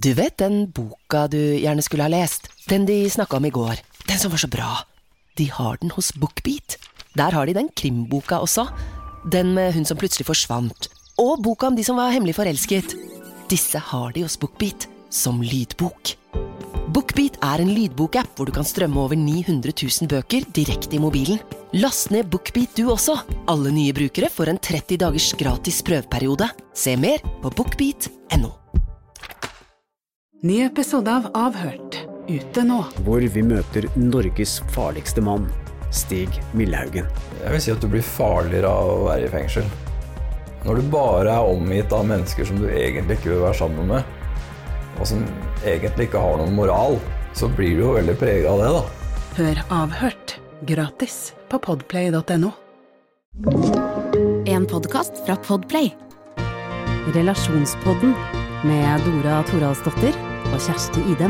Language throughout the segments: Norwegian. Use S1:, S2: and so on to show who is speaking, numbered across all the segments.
S1: Du vet den boka du gjerne skulle ha lest? Den de snakket om i går. Den som var så bra. De har den hos BookBeat. Der har de den krimboka også. Den med hun som plutselig forsvant. Og boka om de som var hemmelig forelsket. Disse har de hos BookBeat som lydbok. BookBeat er en lydbokapp hvor du kan strømme over 900 000 bøker direkte i mobilen. Last ned BookBeat du også. Alle nye brukere får en 30 dagers gratis prøveperiode. Se mer på bookbeat.no.
S2: Ny episode av Avhørt, ute nå.
S3: Hvor vi møter Norges farligste mann, Stig Millhaugen.
S4: Jeg vil si at du blir farligere av å være i fengsel. Når du bare er omgitt av mennesker som du egentlig ikke vil være sammen med, og som egentlig ikke har noen moral, så blir du jo veldig preget av det da.
S2: Hør Avhørt, gratis på podplay.no.
S5: En podcast fra Podplay.
S6: Relasjonspodden med Dora Thoralsdottir og Kjersti Idem.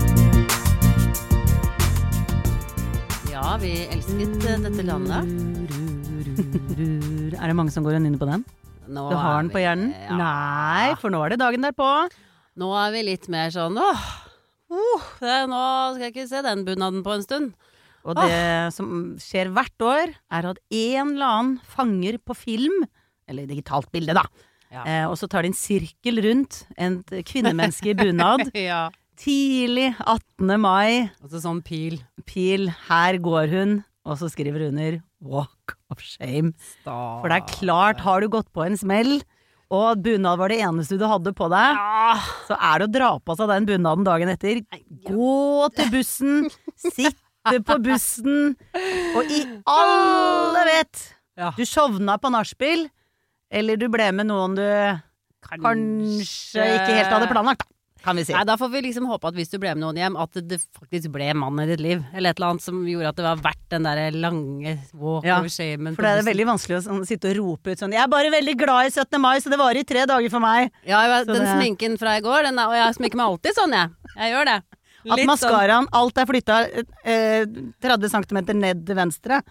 S7: Ja, vi elsket dette landet.
S6: Er det mange som går og nynner på den?
S7: Nå
S6: Du har den på hjernen?
S7: Ja.
S6: Nei, for nå er det dagen derpå.
S7: Nå er vi litt mer sånn, nå skal jeg ikke se den bunaden på en stund.
S6: Og det som skjer hvert år er at en eller annen fanger på film, eller digitalt bilde da, og så tar de en sirkel rundt en kvinnemenneske i bunad.
S7: Ja.
S6: Tidlig 18. mai.
S7: Altså sånn pil.
S6: Her går hun, og så skriver hun under Walk of Shame. For det er klart, har du gått på en smell, og bunad var det eneste du hadde på deg, så er det å dra på seg den bunaden dagen etter. Gå til bussen, sitte på bussen, og i alle vet, du sovna på nachspiel, eller du ble med noen du kanskje ikke helt hadde planlagt, kan vi si.
S7: Nei, da får vi liksom håpe at hvis du ble med noen hjem, at det faktisk ble mannen i ditt liv, eller et eller annet som gjorde at det var verdt den der lange walk of shame.
S6: For det er veldig vanskelig å sitte og rope ut sånn, jeg er bare veldig glad i 17. mai, så det var i 3 dager for meg.
S7: Ja, den sminken fra i går, og jeg sminker meg alltid sånn, jeg gjør det.
S6: At maskaraen, alt er flyttet 30 centimeter ned til venstre,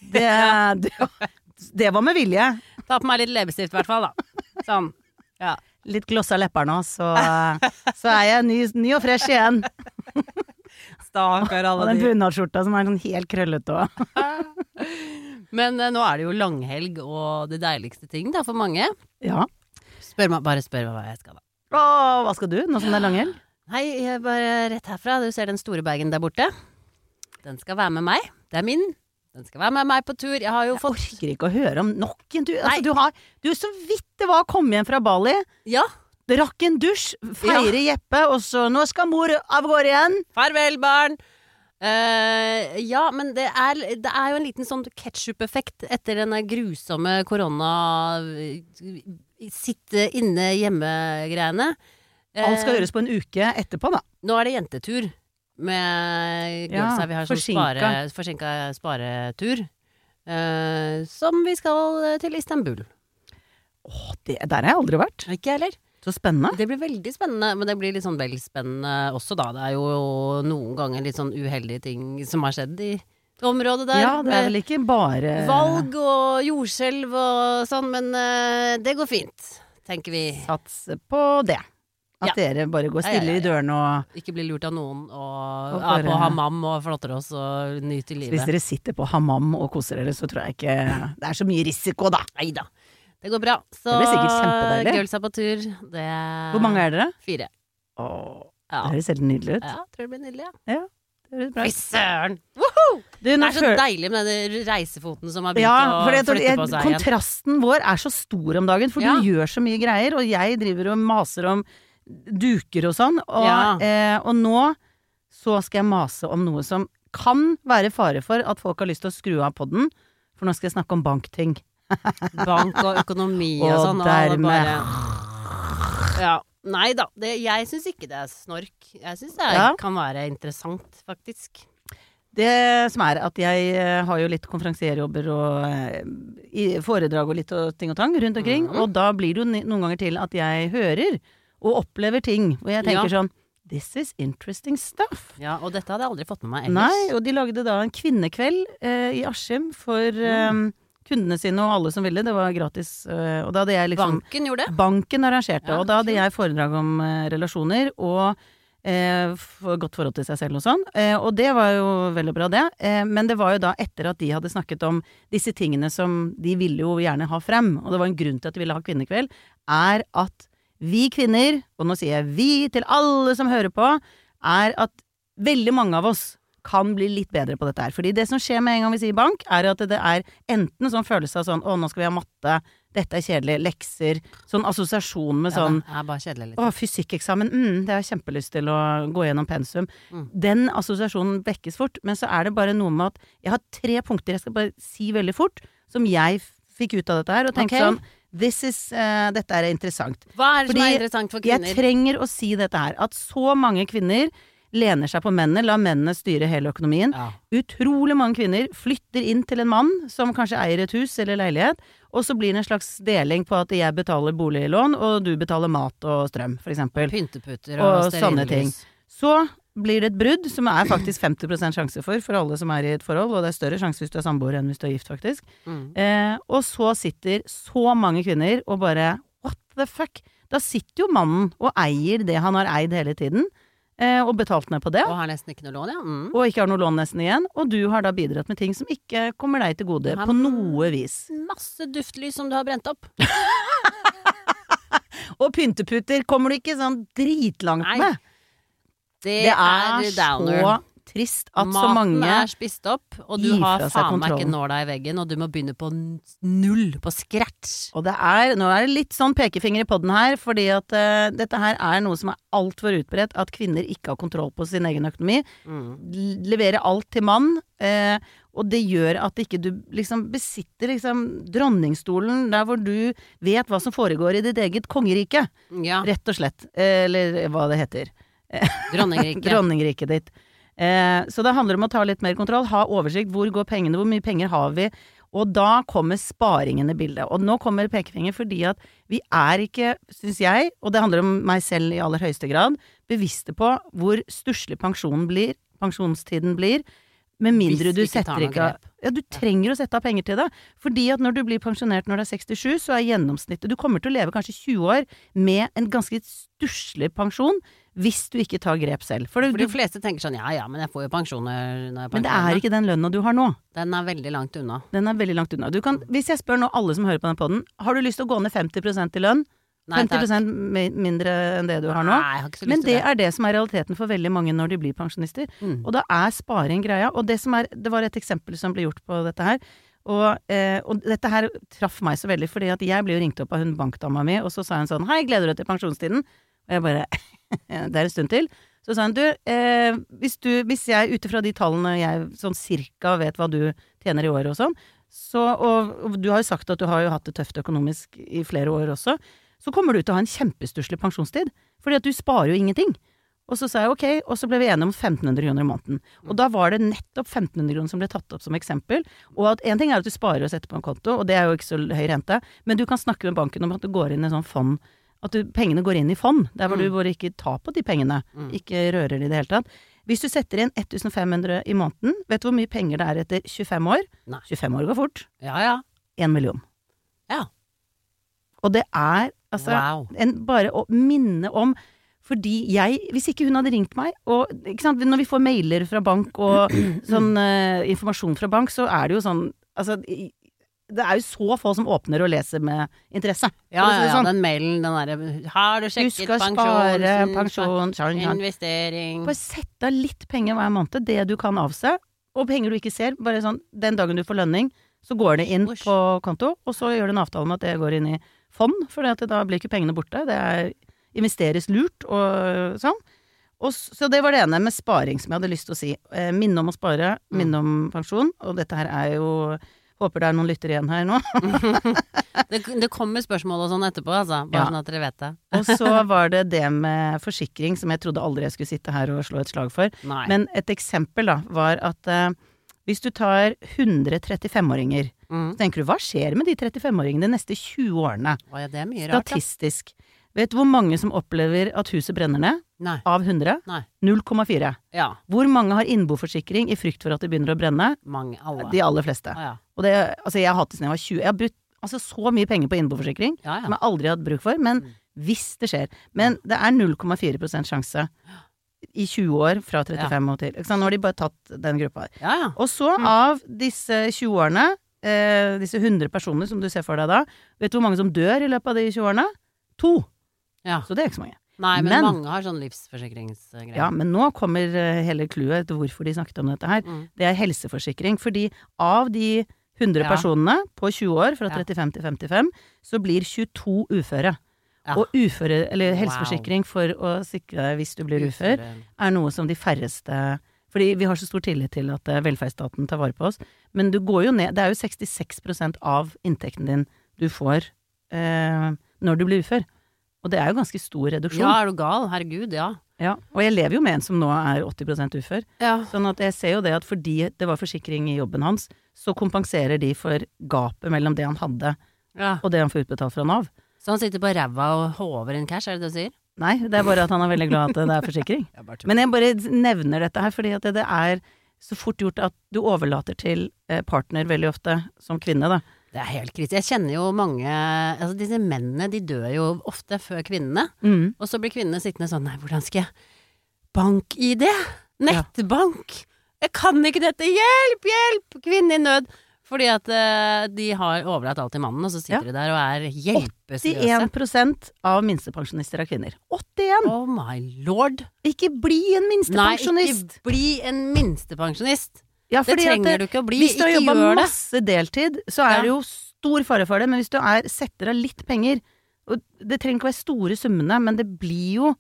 S6: det var med vilje.
S7: Ta på meg litt leppestift i hvert fall da. Sånn, ja.
S6: Litt glossa lepper nå, så er jeg ny og fresh igjen.
S7: Stakkar alle
S6: og den bunadskjorta som er sånn helt krøllet også.
S7: Men nå er det jo langhelg og det deiligste ting da for mange.
S6: Ja.
S7: Bare spør meg hva jeg skal da.
S6: Hva skal du, nå som det er langhelg?
S7: Nei, jeg er bare rett herfra. Du ser den store bagen der borte. Den skal være med meg. Det er min. Den skal være med meg på tur. Jeg
S6: orker ikke å høre om nok en tur. Altså, du så vidt det var å komme hjem fra Bali.
S7: Ja.
S6: Drakk en dusj, feire Jeppe, og så nå skal mor av gårde igjen.
S7: Farvel, barn. Ja, men det er jo en liten sånn ketchup-effekt etter denne grusomme korona sitte inne hjemme-greiene.
S6: Alt skal gjøres på en uke etterpå da.
S7: Nå er det jentetur med girlsa. Vi har sånn forsinka sparetur som vi skal til Istanbul.
S6: Der har jeg aldri vært.
S7: Ikke heller.
S6: Så spennende.
S7: Det blir veldig spennende, men det blir litt sånn vel spennende også da. Det er jo noen ganger litt sånn uheldige ting som har skjedd i området der.
S6: Ja, det er vel ikke bare
S7: valg og jordskjelv og sånn, men det går fint, tenker vi.
S6: Satse på det. At dere bare går stille i døren og
S7: ikke blir lurt av noen og er på hammam og flotter oss og nyter livet.
S6: Hvis dere sitter på hammam og koser dere, så tror jeg ikke det er så mye risiko da.
S7: Neida, det går bra. Så
S6: det blir sikkert kjempedeilig.
S7: Girls er på tur.
S6: Hvor mange er dere?
S7: 4.
S6: Det høres helt nydelig ut.
S7: Ja, tror det blir nydelig,
S6: ja. Det høres bra ut.
S7: Søren!
S6: Det
S7: er så deilig med den reisefoten som har begynt å flytte på seg igjen.
S6: Kontrasten vår er så stor om dagen, for du gjør så mye greier, og jeg driver og maser om duker og sånn, og nå så skal jeg mase om noe som kan være fare for at folk har lyst til å skru av podden, for nå skal jeg snakke om bankting.
S7: Bank og økonomi og sånn.
S6: Og dermed
S7: nei da, jeg synes ikke det er snork. Jeg synes det kan være interessant, faktisk.
S6: Det som er at jeg har jo litt konferansierjobber og foredrag og litt og ting og tang rundt omkring, og da blir det jo noen ganger til at jeg hører og opplever ting, og jeg tenker sånn, this is interesting stuff.
S7: Ja, og dette hadde jeg aldri fått med meg ellers.
S6: Nei, og de lagde da en kvinnekveld i Askim for kundene sine og alle som ville, det var gratis. Og da hadde jeg liksom
S7: Banken gjorde det?
S6: Banken arrangerte,
S7: Ja,
S6: og da hadde jeg foredrag om relasjoner og godt forhold til seg selv og sånn. Og det var jo veldig bra det. Men det var jo da etter at de hadde snakket om disse tingene som de ville jo gjerne ha frem, og det var en grunn til at de ville ha kvinnekveld, er at vi kvinner, og nå sier jeg vi til alle som hører på, er at veldig mange av oss kan bli litt bedre på dette her. Fordi det som skjer med en gang vi sier bank, er at det er enten sånn følelse av sånn, nå skal vi ha matte, dette er kjedelig, lekser, sånn assosiasjon med sånn,
S7: det er bare kjedelig litt.
S6: Fysikkeksamen, det har jeg kjempelyst til å gå gjennom pensum. Den assosiasjonen vekkes fort, men så er det bare noe med at jeg har 3 punkter, jeg skal bare si veldig fort, som jeg fikk ut av dette her, og tenkte sånn, dette er interessant.
S7: Hva er det som er interessant for kvinner?
S6: Jeg trenger å si dette her, at så mange kvinner lener seg på mennene, la mennene styre hele økonomien. Ja. Utrolig mange kvinner flytter inn til en mann som kanskje eier et hus eller leilighet, og så blir det en slags deling på at jeg betaler boliglån, og du betaler mat og strøm, for eksempel.
S7: Pynteputter og
S6: sånne ting. Så blir det et brudd, som er faktisk 50% sjanse for alle som er i et forhold, og det er større sjanse hvis du er samboer enn hvis du er gift, faktisk. Og så sitter så mange kvinner og bare, what the fuck? Da sitter jo mannen og eier det han har eid hele tiden, og betalt ned på det.
S7: Og har nesten ikke noe lån, ja.
S6: Og ikke har noe lån nesten igjen. Og du har da bidratt med ting som ikke kommer deg til gode på noe vis.
S7: Masse duftlys som du har brent opp.
S6: Og pynteputter kommer du ikke sånn dritlangt med.
S7: Det er downer.
S6: Så trist at så mange
S7: Maten er spist opp, og du har faen meg ikke nåla i veggen, og du må begynne på null, på scratch.
S6: Og nå er det litt sånn pekefinger i podden her, fordi at dette her er noe som er alt for utbredt, at kvinner ikke har kontroll på sin egen økonomi. Leverer alt til mann, og det gjør at ikke du liksom besitter liksom dronningsstolen der hvor du vet hva som foregår i ditt eget kongerike. Ja. Rett og slett. Eller hva det heter. Dronningriket ditt. Så det handler om å ta litt mer kontroll, ha oversikt, hvor går pengene, hvor mye penger har vi, og da kommer sparingen i bildet. Og nå kommer pekefinger fordi at vi er ikke, synes jeg, og det handler om meg selv i aller høyeste grad, bevisste på hvor stusslig pensjonstiden blir, med mindre du setter ikke av. Ja, du trenger å sette av penger til det. Fordi at når du blir pensjonert når du er 67, så er gjennomsnittet, du kommer til å leve kanskje 20 år med en ganske stusslig pensjon, hvis du ikke tar grep selv.
S7: For de fleste tenker sånn, ja, men jeg får jo pensjoner når jeg er
S6: men det er ikke den lønna du har nå.
S7: Den er veldig langt unna.
S6: Hvis jeg spør nå alle som hører på den podden, har du lyst til å gå ned 50% i lønn? Nei, 50% mindre enn det du har nå.
S7: Nei, jeg har ikke så lyst til
S6: men det er det som er realiteten for veldig mange når de blir pensjonister. Og da er sparing greia. Og det var et eksempel som ble gjort på dette her. Og dette her traff meg så veldig, fordi at jeg ble jo ringt opp av hun bankdama mi, og så sa hun sånn, hei, gleder du deg til pensjonstiden? Og jeg bare, det er en stund til. Så sa hun, hvis jeg ute fra de tallene jeg sånn cirka vet hva du tjener i året og sånn, og du har jo sagt at du har jo hatt det tøft økonomisk i flere år også, så kommer du til å ha en kjempestusslig pensjonstid, fordi at du sparer jo ingenting. Og så sa jeg ok, og så ble vi enige om 1500 kroner i måneden. Og da var det nettopp 1500 kroner som ble tatt opp som eksempel, og at en ting er at du sparer og setter på en konto, og det er jo ikke så høy rente, men du kan snakke med banken om at du går inn i sånn fond, at pengene går inn i fond, der hvor du bare ikke tar på de pengene, ikke rører de i det hele tatt. Hvis du setter inn 1500 i måneden, vet du hvor mye penger det er etter 25 år?
S7: Nei.
S6: 25 år går fort.
S7: Ja.
S6: 1 million.
S7: Ja.
S6: Og det er bare å minne om, fordi hvis ikke hun hadde ringt meg, og ikke sant, når vi får mailer fra bank og sånn informasjon fra bank, så er det jo sånn, altså det er jo så få som åpner og leser med interesse.
S7: Ja, sånn. Den mailen, den der, har du sjekket pensjon, investering.
S6: Bare sett av litt penger hver måned, det du kan avse, og penger du ikke ser, bare sånn, den dagen du får lønning, så går det inn på konto, og så gjør du en avtale med at det går inn i fond, for da blir ikke pengene borte, det investeres lurt og sånn. Så det var det ene med sparing som jeg hadde lyst til å si. Minne om å spare, minne om pensjon, og dette her er jo, håper det er noen lytter igjen her nå.
S7: det kommer spørsmål og sånn etterpå, altså, bare sånn at dere vet det.
S6: Og så var det med forsikring, som jeg trodde aldri jeg skulle sitte her og slå et slag for.
S7: Nei.
S6: Men et eksempel da, var at hvis du tar 100 35-åringer, så tenker du, hva skjer med de 35-åringene de neste 20 årene?
S7: Det er mye rart,
S6: statistisk. Vet du hvor mange som opplever at huset brenner ned?
S7: Nei.
S6: Av 100?
S7: Nei.
S6: 0,4.
S7: Ja.
S6: Hvor mange har innboforsikring i frykt for at det begynner å brenne?
S7: Mange, alle.
S6: De aller fleste.
S7: Ja.
S6: Og det, altså jeg har hatt det siden jeg var 20. Jeg har brukt så mye penger på innboforsikring som jeg aldri har hatt bruk for, men hvis det skjer. Men det er 0,4% sjanse i 20 år fra 35 år til. Nå har de bare tatt den gruppa her.
S7: Ja.
S6: Og så av disse 20 årene, disse 100 personer som du ser for deg da, vet du hvor mange som dør i løpet av de 20 årene? 2.
S7: Ja.
S6: Så det er ikke så mange.
S7: Nei, men mange har sånn livsforsikringsgreier.
S6: Ja, men nå kommer hele clouet til hvorfor de snakket om dette her. Det er helseforsikring, fordi av de 100 personene på 20 år, fra 35 til 55, så blir 22 uføre. Ja. Og uføre, eller helseforsikring for å sikre deg hvis du blir ufør, er noe som de færreste... Fordi vi har så stor tillit til at velferdsstaten tar vare på oss. Men du går jo ned, det er jo 66% av inntekten din du får når du blir ufør. Og det er jo ganske stor reduksjon.
S7: Ja, er du gal? Herregud, ja.
S6: Ja, og jeg lever jo med en som nå er 80% ufør. Ja. Sånn at jeg ser jo det at fordi det var forsikring i jobben hans, så kompenserer de for gapet mellom det han hadde og det han får utbetalt fra Nav.
S7: Så han sitter på ræva og håver inn cash, er det det du sier?
S6: Nei, det er bare at han er veldig glad at det er forsikring. Men jeg bare nevner dette her, fordi at det er så fort gjort at du overlater til partner veldig ofte, som kvinne da.
S7: Det er helt krise. Jeg kjenner jo mange, altså disse mennene, de dør jo ofte før kvinnene. Og så blir kvinnene sittende sånn, nei, hvordan skal jeg bank-ID? Nettbank? Jeg kan ikke dette, hjelp, kvinne i nød. Fordi at de har overlatt alt til mannen, og så sitter de der og er hjelpeløse. 81%
S6: av minstepensjonister er kvinner. 81!
S7: Oh my lord!
S6: Ikke bli en minstepensjonist!
S7: Nei, ikke bli en minstepensjonist!
S6: Ja,
S7: det trenger du ikke å bli,
S6: hvis du har
S7: ikke gjør det.
S6: Jobbet masse deltid, så er det jo stor fare for det, men hvis du setter av litt penger, og det trenger ikke være store summene, men det blir jo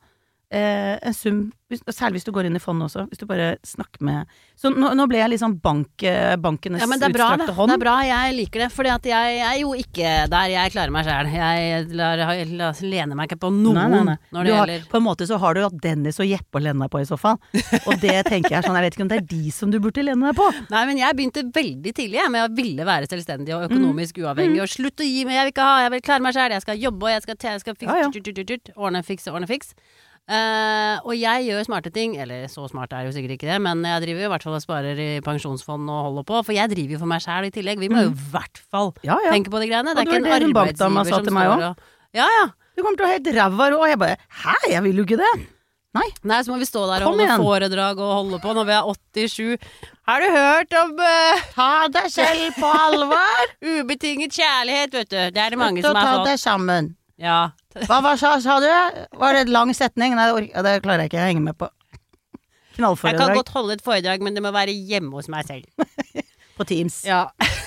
S6: en sum, særlig hvis du går inn i fondet også, hvis du bare snakker med... Så nå ble jeg liksom bankenes utstrakte hånd.
S7: Det er bra, jeg liker det, fordi at jeg er jo ikke der jeg klarer meg selv. Jeg lener meg ikke på noen når det gjelder...
S6: På en måte så har du hatt Dennis og Jeppe å lene deg på i så fall, og det tenker jeg sånn, jeg vet ikke om det er de som du burde lene deg på.
S7: Nei, men jeg begynte veldig tidlig med å ville være selvstendig og økonomisk uavhengig, og slutt å gi meg, jeg vil ikke ha, jeg vil klare meg selv, jeg skal jobbe, og jeg skal fikse, ordne fiks. Og jeg gjør smarte ting, eller så smart er jo sikkert ikke det, men jeg driver jo i hvert fall og sparer i pensjonsfond og holder på, for jeg driver jo for meg selv i tillegg. Vi må jo i hvert fall tenke på de greiene. Det er ikke en arbeidsgiver som står og... Ja.
S6: Du kommer til å ha helt ræva, og jeg bare, hæ, jeg vil jo ikke det. Nei,
S7: så må vi stå der og holde foredrag og holde på når vi er 87. Har du hørt om
S6: ta deg selv på alvor?
S7: Ubetinget kjærlighet, vet du. Det er det mange som har fått.
S6: Ta deg sammen.
S7: Ja.
S6: Hva sa du? Var det en lang setning? Nei, det klarer jeg ikke å henge med på. Knallforedrag.
S7: Jeg kan godt holde et foredrag, men det må være hjemme hos meg selv.
S6: På Teams.
S7: Ja.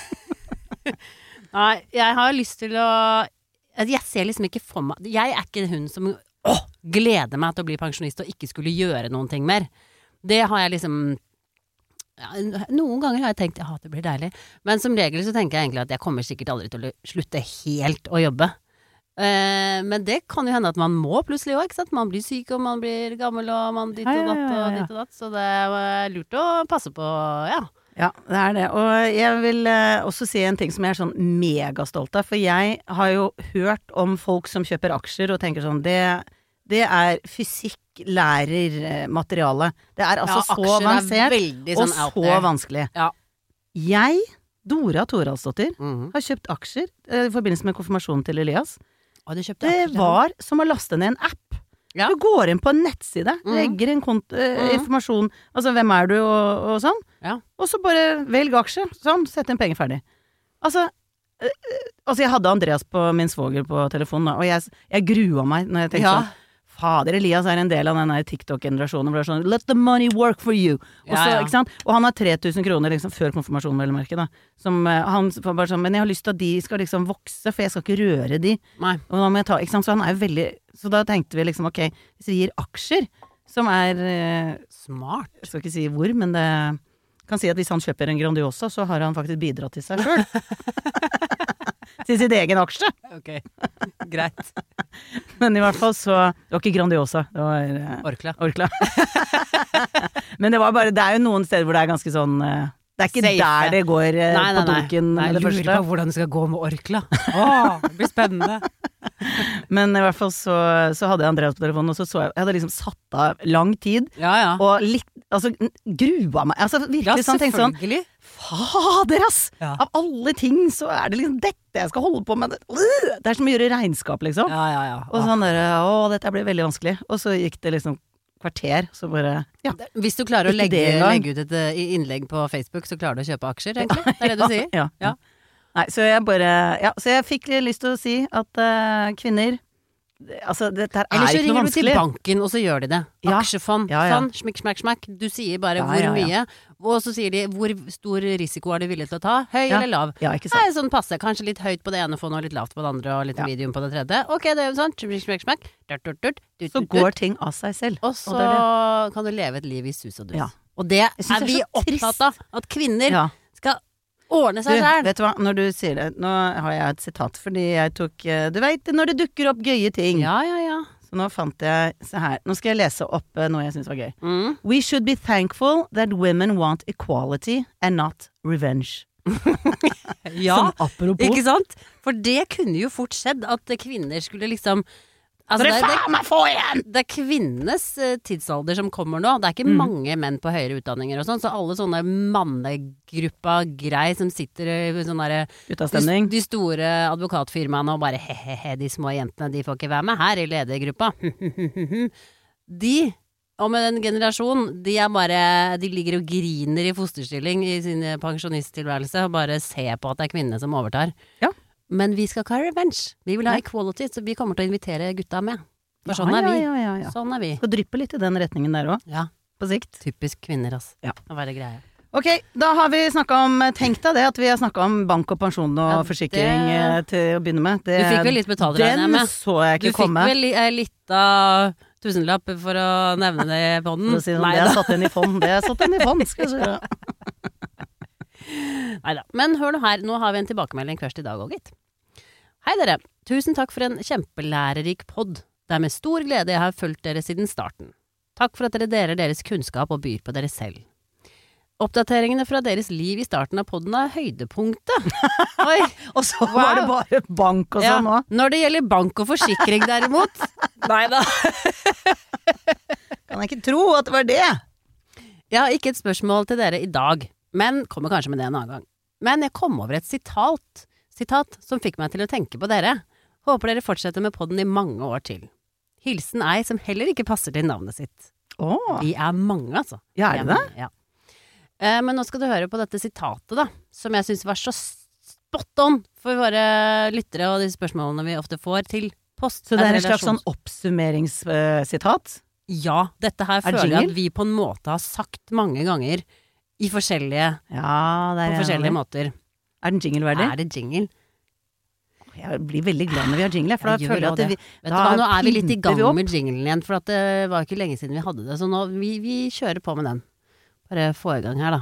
S7: Nei, jeg har lyst til å... Jeg ser liksom ikke for meg... Jeg er ikke hun som gleder meg til å bli pensjonist og ikke skulle gjøre noen ting mer. Det har jeg liksom... Ja, noen ganger har jeg tenkt, det blir deilig. Men som regel så tenker jeg egentlig at jeg kommer sikkert aldri til å slutte helt å jobbe. Men det kan jo hende at man må plutselig også, ikke sant? Man blir syk og man blir gammel og man ditt og datt og ditt og datt, så det er lurt å passe på, Ja,
S6: det er det. Og jeg vil også si en ting som jeg er sånn megastolt av, for jeg har jo hørt om folk som kjøper aksjer og tenker sånn, det er fysikklærermateriale. Det er altså så avansert og så vanskelig. Ja. Jeg, Dora Thoraldsdottir, har kjøpt aksjer i forbindelse med konfirmasjonen til Elias. Det var som å laste ned en app. Ja. Du går inn på en nettside, legger inn informasjon, altså hvem er du og sånn, og så bare velg aksje, sånn, sett inn penger ferdig. Altså jeg hadde Andreas på min svoger på telefonen, og jeg grua meg når jeg tenkte sånn, fader, Elias er en del av denne TikTok-generasjonen, hvor det er sånn, let the money work for you. Og, så, ikke sant? Og han har 3000 kroner liksom, før konfirmasjonen, vel merke, da. Som han bare sånn, men jeg har lyst til at de skal liksom vokse, for jeg skal ikke røre de. Nei. Og da må jeg ta, ikke sant? Så han er jo veldig, så da tenkte vi liksom, ok, hvis vi gir aksjer, som er smart, jeg skal ikke si hvor, men det kan si at hvis han kjøper en Grandiosa, så har han faktisk bidratt til seg selv. Til sitt egen aksje.
S7: Ok, greit.
S6: Men i hvert fall så, det var ikke Grandiosa, det var
S7: Orkla.
S6: Men det var bare, det er jo noen steder hvor det er ganske sånn Det ikke
S7: Safe.
S6: der det går på dunken
S7: Nei,
S6: med det
S7: lurer
S6: første.
S7: på hvordan det skal gå med Orkla. Det blir spennende.
S6: Men i hvert fall så hadde jeg Andreas på telefonen, og så jeg hadde liksom satt av lang tid,
S7: Ja.
S6: og litt, altså grua meg, altså virkelig sånn, tenkte sånn,
S7: selvfølgelig.
S6: fader ass,
S7: Ja.
S6: av alle ting så det liksom dette jeg skal holde på med, det som å gjøre regnskap liksom,
S7: Ja.
S6: og sånn dette blir veldig vanskelig, og så gikk det liksom kvarter, så bare, ja.
S7: Hvis du klarer å
S6: Ikke det
S7: legge
S6: engang.
S7: ut et innlegg på Facebook, så klarer du å kjøpe aksjer, egentlig. Det det du sier?
S6: Ja.
S7: Ja.
S6: Nei, så jeg fikk lyst til å si at kvinner, altså dette her
S7: Eller så
S6: ikke noe
S7: ringer du til
S6: vanskelig.
S7: banken, og så gjør de det.
S6: Ja.
S7: Aksjefond,
S6: Ja, ja.
S7: sånn, smikk, smakk, smakk. Du sier bare
S6: Ja,
S7: hvor
S6: ja, ja.
S7: mye, og så sier de hvor stor risiko er du villig til å ta, høy
S6: Ja.
S7: eller lav.
S6: Ja, ikke
S7: Nei,
S6: sant.
S7: sånn passe, kanskje litt høyt på det ene fondet og litt lavt på det andre, og litt
S6: Ja.
S7: medium på det tredje. Ok, det gjør vi sånn, smikk, smakk, smakk.
S6: Så går ting av seg selv.
S7: Og så
S6: og det er
S7: kan du leve et liv i sus og dus.
S6: Ja.
S7: Og det
S6: synes
S7: er
S6: det
S7: vi
S6: er så trist.
S7: opptatt av, at kvinner
S6: Ja.
S7: skal ordne
S6: Du,
S7: seg selv.
S6: vet du hva, når du sier det, nå har jeg et sitat, fordi jeg tok, du vet, når det dukker opp gøye ting.
S7: Ja.
S6: Så nå fant jeg, se her, nå skal jeg lese opp noe jeg synes var gøy.
S7: Mm.
S6: We should be thankful that women want equality and not revenge.
S7: Ja,
S6: Som apropos.
S7: ikke sant? For det kunne jo fort skjedd at kvinner skulle liksom altså,
S6: meg få igjen!
S7: det er kvinnenes tidsalder som kommer nå. Det er ikke mange menn på høyere utdanninger og sånn, så alle sånne mannegruppa grei som sitter i sånn derre
S6: Utastemning.
S7: de store advokatfirmaene og bare he-he-he, de små jentene, de får ikke være med her i ledergruppa. De, om en generasjon, de ligger og griner i fosterstilling i sin pensjonisttilværelse og bare ser på at det er kvinnene som overtar.
S6: Ja.
S7: Men vi skal ikke ha revenge. Vi vil ha equality, så vi kommer til å invitere gutta med. For sånn er vi.
S6: Ja.
S7: Sånn er vi.
S6: Skal dryppe litt i den retningen der også,
S7: Ja,
S6: på sikt.
S7: typisk kvinner, ass.
S6: Ja.
S7: Å være greie.
S6: Ok, da har vi snakket om, tenk deg det, at vi har snakket om bank og pensjon og
S7: Ja,
S6: forsikring til å begynne med. Det,
S7: Du fikk vel litt betalt, regner jeg med?
S6: Den så jeg
S7: Du
S6: ikke
S7: fikk
S6: komme.
S7: vel ei lita tusenlapp for å nevne det i podden?
S6: For å si det sånn, det er satt inn i fond, det er satt inn i fond, skal jeg si.
S7: Neida. Men hør nå her, nå har vi en tilbakemelding først i dag også, gitt. Hei dere, tusen takk for en kjempelærerik podd. Det er med stor glede jeg har fulgt dere siden starten. Takk for at dere deler deres kunnskap og byr på dere selv. Oppdateringene fra deres liv i starten av podden er høydepunktet. Oi,
S6: Og så var det bare bank og
S7: ja.
S6: sånn også.
S7: Når det gjelder bank og forsikring derimot, neida.
S6: Kan jeg ikke tro at det var det.
S7: Jeg har ikke et spørsmål til dere i dag, men kommer kanskje med det en annen gang. Men jeg kom over et sitat som fikk meg til å tenke på dere. Håper dere fortsetter med podden i mange år til. Hilsen ei som heller ikke passer til navnet sitt.
S6: Åh,
S7: Vi er mange, altså.
S6: ja, er det det?
S7: Ja. Men nå skal du høre på dette sitatet, da, som jeg synes var så spot on for våre lyttere og de spørsmålene vi ofte får til post.
S6: Så det er en slags sånn oppsummeringssitat?
S7: Ja, dette her
S6: Er det
S7: føler jeg
S6: jingle?
S7: at vi på en måte har sagt mange ganger i forskjellige,
S6: Ja, det
S7: på
S6: er
S7: forskjellige måter.
S6: Er den jingle-verdig?
S7: Er det jingle?
S6: Jeg blir veldig glad når vi har jingle, for da
S7: Jeg gjør
S6: føler jeg at
S7: også
S6: vi,
S7: Vet du hva, nå er vi litt i
S6: pimper
S7: gang
S6: vi opp.
S7: med jinglen igjen, for at det var ikke lenge siden vi hadde det, så nå vi kjører på med den. Bare få i gang her, da.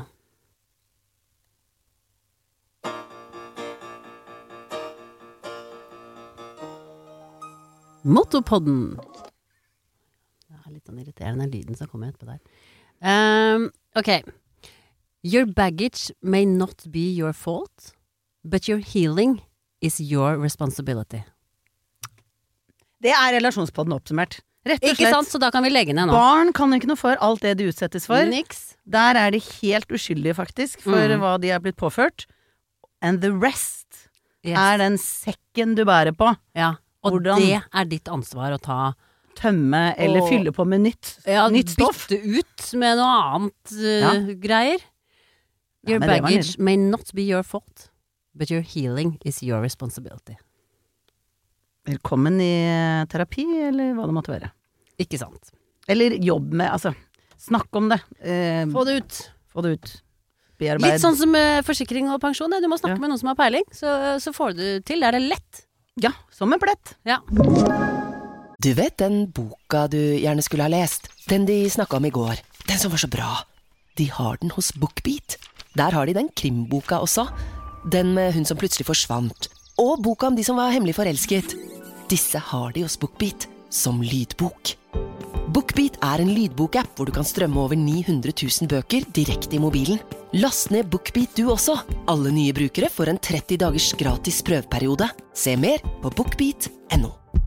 S7: Motorpodden. Det er litt sånn irriterende lyden som kommer etterpå der. Ok. Your baggage may not be your fault, but your healing is your responsibility.
S6: Det er relasjonspodden oppsummert. Rett og
S7: Ikke sant?
S6: slett.
S7: Så da kan vi legge ned nå.
S6: Barn kan ikke noe for alt det de utsettes for.
S7: Niks.
S6: Der er de helt uskyldige faktisk for hva de er blitt påført. And the rest
S7: Yes.
S6: er den sekken du bærer på.
S7: Ja. Og
S6: Hvordan-
S7: det er ditt ansvar å ta.
S6: Tømme eller
S7: Og-
S6: fylle på med nytt stoff.
S7: Bytte ut med noe annet
S6: Ja.
S7: greier. Your
S6: men det var
S7: baggage may not be your fault, but your healing is your responsibility.
S6: Velkommen i terapi, eller hva det måtte være.
S7: Ikke sant?
S6: Eller jobb med, altså. Snakk om det.
S7: Få det ut.
S6: Få det ut. Bearbeid.
S7: Litt sånn som forsikring og pensjon. Du må snakke
S6: Ja.
S7: med noen som har peiling, så får du det til. Det er det lett.
S6: Ja, som en plett.
S7: Ja.
S1: Du vet den boka du gjerne skulle ha lest? Den de snakket om i går. Den som var så bra. De har den hos BookBeat. Der har de den krimboka også. Den med hun som plutselig forsvant. Og boka om de som var hemmelig forelsket. Disse har de hos BookBeat som lydbok. BookBeat er en lydbokapp hvor du kan strømme over 900 000 bøker direkte i mobilen. Last ned BookBeat du også. Alle nye brukere får en 30 dagers gratis prøveperiode. Se mer på bookbeat.no.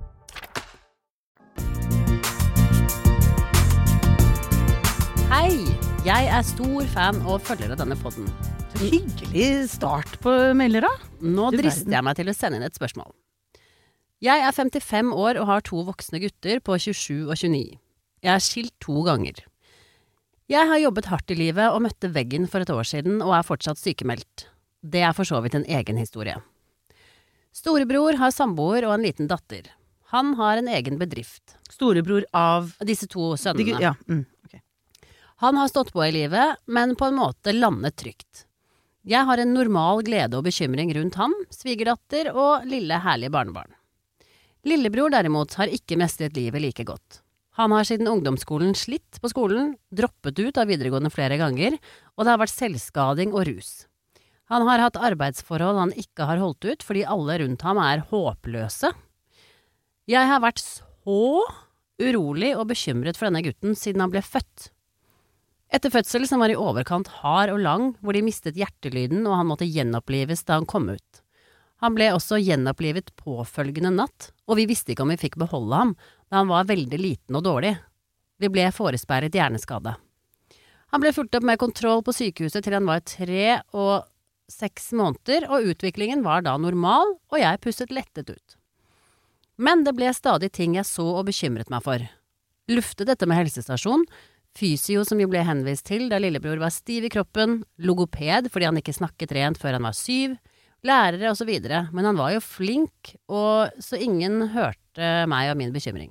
S7: Hei, jeg stor fan og følger av denne podden.
S6: Hyggelig start på melder da.
S7: Nå drister jeg meg til å sende inn et spørsmål. Jeg 55 år og har 2 voksne gutter på 27 og 29. Jeg skilt 2 ganger. Jeg har jobbet hardt i livet og møtte veggen for et år siden og fortsatt sykemeldt. Det for så vidt en egen historie. Storebror har samboer og en liten datter. Han har en egen bedrift.
S6: Storebror av
S7: Disse 2 sønnene.
S6: Okay.
S7: Han har stått på i livet, men på en måte landet trygt. Jeg har en normal glede og bekymring rundt ham, svigerdatter og lille herlige barnebarn. Lillebror derimot har ikke mestret livet like godt. Han har siden ungdomsskolen slitt på skolen, droppet ut av videregående flere ganger, og det har vært selvskading og rus. Han har hatt arbeidsforhold han ikke har holdt ut, fordi alle rundt ham håpløse. Jeg har vært så urolig og bekymret for denne gutten siden han ble født. Etter fødsel som var i overkant hard og lang, hvor de mistet hjertelyden og han måtte gjenopplives da han kom ut. Han ble også gjenopplivet påfølgende natt, og vi visste ikke om vi fikk beholde ham, da han var veldig liten og dårlig. Vi ble forespeiret hjerneskade. Han ble fulgt opp med kontroll på sykehuset til han var 3 og 6 måneder, og utviklingen var da normal, og jeg pustet lettet ut. Men det ble stadig ting jeg så og bekymret meg for. Luftet dette med helsestasjon, fysio som vi ble henvist til da lillebror var stiv i kroppen, logoped fordi han ikke snakket rent før han var 7, lærere og så videre, men han var jo flink, og så ingen hørte meg og min bekymring.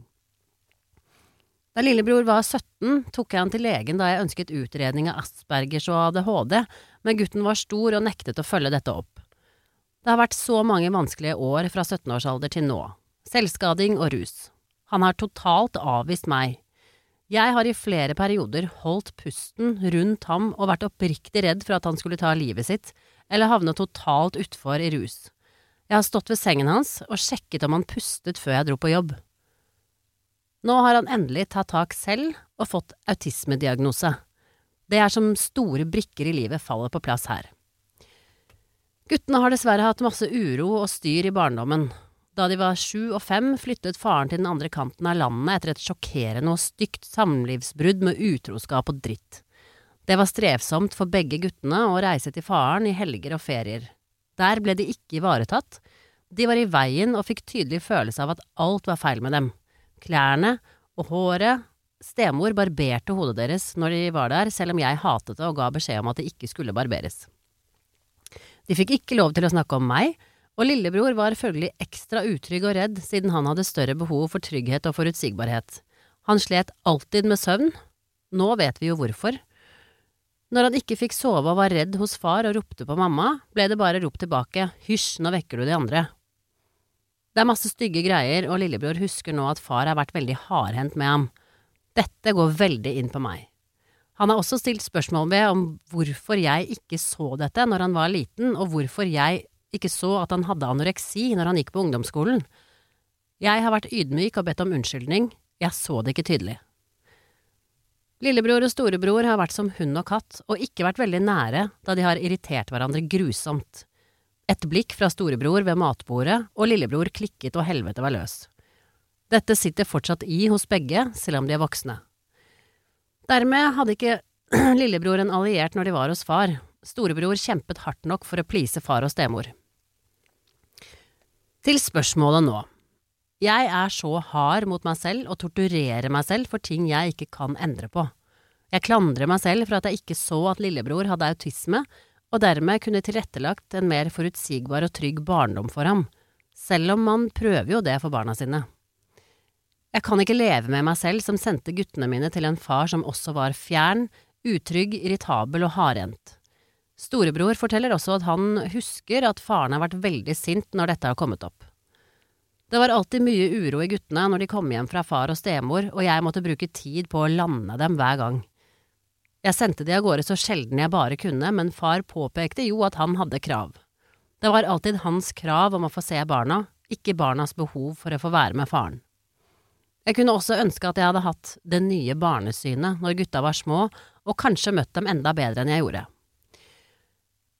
S7: Da lillebror var 17, tok jeg han til legen da jeg ønsket utredning av Aspergers og ADHD, men gutten var stor og nektet å følge dette opp. Det har vært så mange vanskelige år fra 17-årsalder til nå. Selvskading og rus. Han har totalt avvist meg. Jeg har i flere perioder holdt pusten rundt ham og vært oppriktig redd for at han skulle ta livet sitt, eller havne totalt utfor i rus. Jeg har stått ved sengen hans og sjekket om han pustet før jeg dro på jobb. Nå har han endelig tatt tak selv og fått autismediagnose. Det som store brikker i livet faller på plass her. Guttene har dessverre hatt masse uro og styr i barndommen. Da de var 7 og 5 flyttet faren til den andre kanten av landet etter et sjokkerende og stygt samlivsbrudd med utroskap og dritt. Det var strevsomt for begge guttene å reise til faren i helger og ferier. Der ble de ikke ivaretatt. De var i veien og fikk tydelig følelse av at alt var feil med dem. Klærne og håret. Stemor barberte hodet deres når de var der, selv om jeg hatet det og ga beskjed om at det ikke skulle barberes. De fikk ikke lov til å snakke om meg, og lillebror var følgelig ekstra utrygg og redd siden han hadde større behov for trygghet og forutsigbarhet. Han slet alltid med søvn. Nå vet vi jo hvorfor. Når han ikke fikk sove og var redd hos far og ropte på mamma, ble det bare ropt tilbake, hysj, nå vekker du de andre. Det masse stygge greier, og lillebror husker nå at far har vært veldig hardhendt med ham. Dette går veldig inn på meg. Han har også stilt spørsmål ved om hvorfor jeg ikke så dette når han var liten, og hvorfor jeg ikke så at han hadde anoreksi når han gikk på ungdomsskolen. Jeg har vært ydmyk og bedt om unnskyldning, jeg så det ikke tydelig. Lillebror og storebror har vært som hund og katt, og ikke vært veldig nære da de har irritert hverandre grusomt. Et blikk fra storebror ved matbordet, og lillebror klikket og helvete var løs. Dette sitter fortsatt i hos begge, selv om de voksne. Dermed hadde ikke lillebror en alliert når de var hos far. Storebror kjempet hardt nok for å please far og stemor. Til spørsmålet nå. Jeg så hard mot meg selv og torturerer meg selv for ting jeg ikke kan endre på. Jeg klandrer meg selv for at jeg ikke så at lillebror hadde autisme, og dermed kunne tilrettelagt en mer forutsigbar og trygg barndom for ham, selv om man prøver jo det for barna sine. Jeg kan ikke leve med meg selv som sendte guttene mine til en far som også var fjern, utrygg, irritabel og hardhendt. Storebror forteller også at han husker at faren har vært veldig sint når dette har kommet opp. Det var alltid mye uro i guttene når de kom hjem fra far og stemor, og jeg måtte bruke tid på å lande dem hver gang. Jeg sendte de av gårde så sjelden jeg bare kunne, men far påpekte jo at han hadde krav. Det var alltid hans krav om å få se barna, ikke barnas behov for å få være med faren. Jeg kunne også ønske at jeg hadde hatt det nye barnesynet når gutta var små, og kanskje møtt dem enda bedre enn jeg gjorde.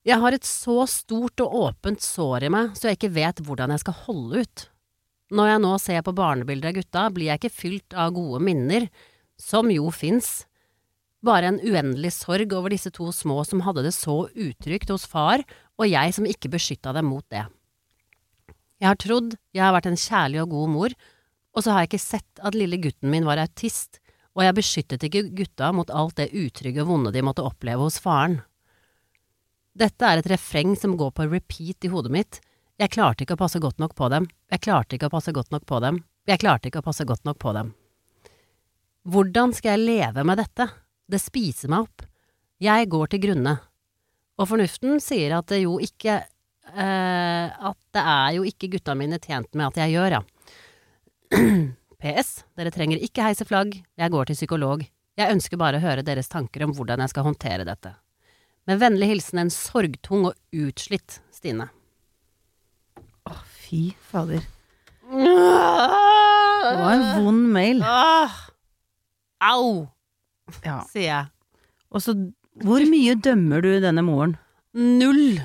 S7: Jeg har et så stort og åpent sår i meg, så jeg ikke vet hvordan jeg skal holde ut. Når jeg nå ser på barnebilder av gutta, blir jeg ikke fylt av gode minner, som jo finnes. Bare en uendelig sorg over disse to små som hadde det så utrygt hos far, og jeg som ikke beskyttet dem mot det. Jeg har trodd jeg har vært en kjærlig og god mor, og så har jeg ikke sett at lille gutten min var autist, og jeg beskyttet ikke gutta mot alt det utrygge og vonde de måtte oppleve hos faren. Dette er et refreng som går på repeat i hodet mitt. Jeg klarte ikke å passe godt nok på dem. Jeg klarte ikke å passe godt nok på dem. Jeg klarte ikke å passe godt nok på dem. Hvordan skal jeg leve med dette? Det spiser meg opp. Jeg går til grunne. Og fornuften sier at det jo ikke at det er jo ikke gutta mine tjent med at jeg gjør, ja. PS, dere trenger ikke heise flagg. Jeg går til psykolog. Jeg ønsker bare å høre deres tanker om hvordan jeg skal håndtere dette. Med vennlig hilsen en sorgtung og utslitt Stine.
S6: Fy fader. Det var en vond mail.
S7: Au,
S6: Ja.
S7: sier jeg.
S6: Og så, hvor mye dømmer du denne moren?
S7: Null.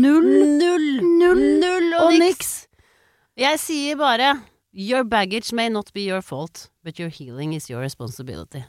S7: Null og niks. Jeg sier bare, your baggage may not be your fault, but your healing is your responsibility.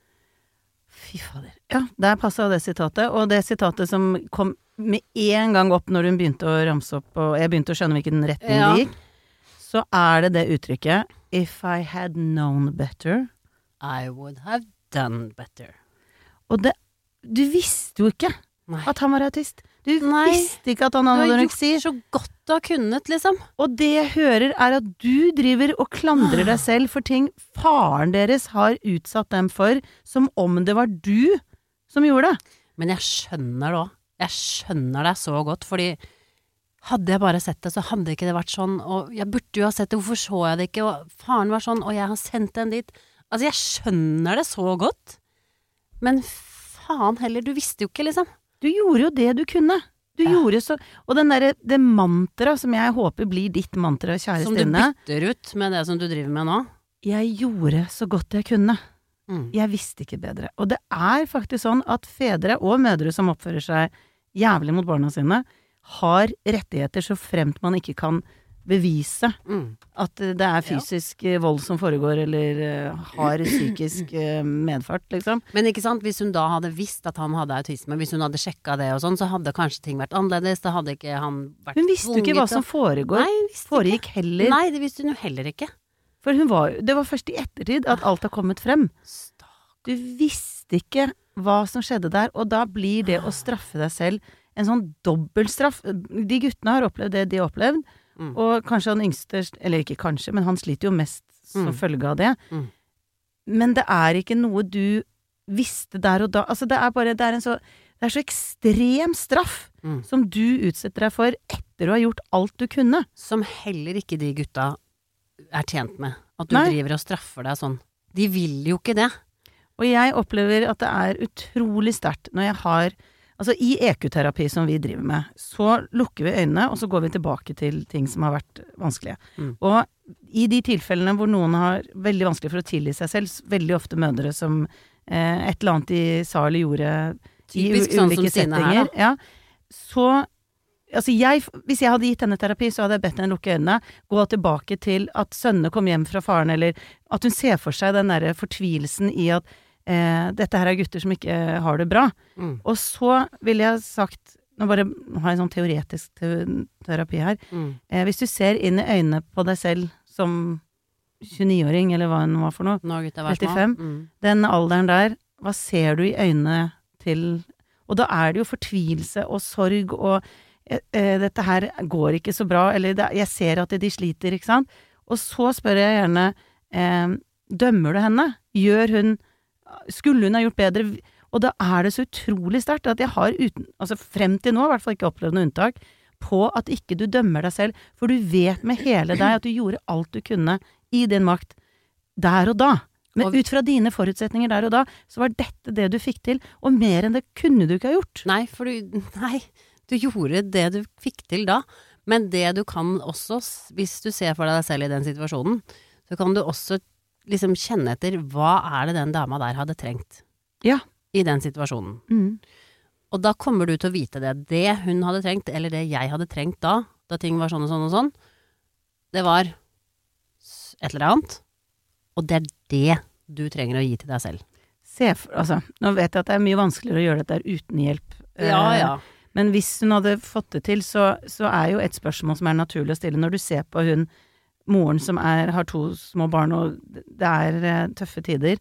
S6: Fy fader. Ja, der passet det sitatet, og det sitatet som kom med en gang opp når hun begynte å ramse opp, og jeg begynte å skjønne hvilken retning
S7: Ja.
S6: det gikk, så er det uttrykket, if I had known better.
S7: I would have done better.
S6: Og det, du visste jo ikke
S7: Nei.
S6: at han var autist. Du
S7: Nei.
S6: visste ikke at han
S7: Du
S6: hadde
S7: har
S6: anoreksi.
S7: gjort så godt du har kunnet, liksom.
S6: Og det jeg hører er at du driver og klandrer deg selv for ting faren deres har utsatt dem for, som om det var du som gjorde det.
S7: Men jeg skjønner det også. Jeg skjønner deg så godt, fordi hadde jeg bare sett det, så hadde ikke det vært sånn, og jeg burde jo ha sett det, hvorfor så jeg det ikke, og faren var sånn, og jeg har sendt den dit. Altså, jeg skjønner det så godt, men faen heller, du visste jo ikke, liksom.
S6: Du gjorde jo det du kunne. Du gjorde så, og det mantra som jeg håper blir ditt mantra, kjære
S7: Som du
S6: Stine.
S7: bytter ut med det som du driver med nå.
S6: Jeg gjorde så godt jeg kunne.
S7: Mm.
S6: Jeg visste ikke bedre. Og det er faktisk sånn at fedre og mødre som oppfører seg jævlig mot barna sine, har rettigheter så fremt man ikke kan bevise at det er fysisk vold som foregår, eller har psykisk medfart, liksom.
S7: Men ikke sant, hvis hun da hadde visst at han hadde autisme, hvis hun hadde sjekket det og sånn, så hadde kanskje ting vært annerledes, da hadde ikke han vært
S6: Hun visste jo ikke hva som foregikk heller.
S7: Nei, det visste hun jo heller ikke.
S6: For det var først i ettertid at alt har kommet frem. Du visste ikke hva som skjedde der, og da blir det å straffe deg selv en sånn dobbeltstraff. De guttene har opplevd det de har opplevd, og kanskje han yngste, eller ikke kanskje, men han sliter jo mest som følge av det. Men det er ikke noe du visste der og da. Altså det er så ekstrem straff som du utsetter deg for etter du har gjort alt du kunne.
S7: Som heller ikke de gutta er tjent med. At du
S6: Nei.
S7: driver og straffer deg sånn. De vil jo ikke det.
S6: Og jeg opplever at det er utrolig sterkt når jeg har, altså i EQ-terapi som vi driver med, så lukker vi øynene, og så går vi tilbake til ting som har vært vanskelige. Og i de tilfellene hvor noen har veldig vanskelig for å tilgi seg selv, veldig ofte mødre som et eller annet de sa eller gjorde
S7: Typisk
S6: i
S7: sånn
S6: ulike
S7: som Stine her,
S6: settinger. Ja, så altså hvis jeg hadde gitt henne terapi, så hadde jeg bedt henne lukke øynene, gå tilbake til at sønnene kom hjem fra faren, eller at hun ser for seg den der fortvilelsen i at dette her er gutter som ikke har det bra. Og så ville jeg sagt, nå har jeg en sånn teoretisk terapi her, hvis du ser inn i øynene på deg selv som 29-åring, eller hva hun var for noe,
S7: Nå, gutta, vær
S6: 35, den alderen der, hva ser du i øynene til, og da er det jo fortvilelse og sorg, og dette her går ikke så bra, eller jeg ser at de sliter, ikke sant? Og så spør jeg gjerne, dømmer du henne? Skulle hun ha gjort bedre? Og da er det så utrolig sterkt at jeg har frem til nå, i hvert fall ikke opplevd noe unntak, på at ikke du dømmer deg selv, for du vet med hele deg at du gjorde alt du kunne i din makt der og da. Men ut fra dine forutsetninger der og da, så var dette det du fikk til, og mer enn det kunne du ikke ha gjort.
S7: Nei, du gjorde det du fikk til da, men det du kan også, hvis du ser for deg selv i den situasjonen, så kan du også liksom kjenne etter, hva er det den dama der hadde trengt
S6: Ja.
S7: i den situasjonen. Og da kommer du til å vite det. Det hun hadde trengt, eller det jeg hadde trengt da ting var sånn og sånn og sånn, det var et eller annet. Og det det du trenger å gi til deg selv.
S6: Nå vet jeg at det er mye vanskeligere å gjøre dette der uten hjelp.
S7: Ja.
S6: Men hvis hun hadde fått det til, så er jo et spørsmål som er naturlig å stille når du ser på moren som har 2 små barn, og det er tøffe tider.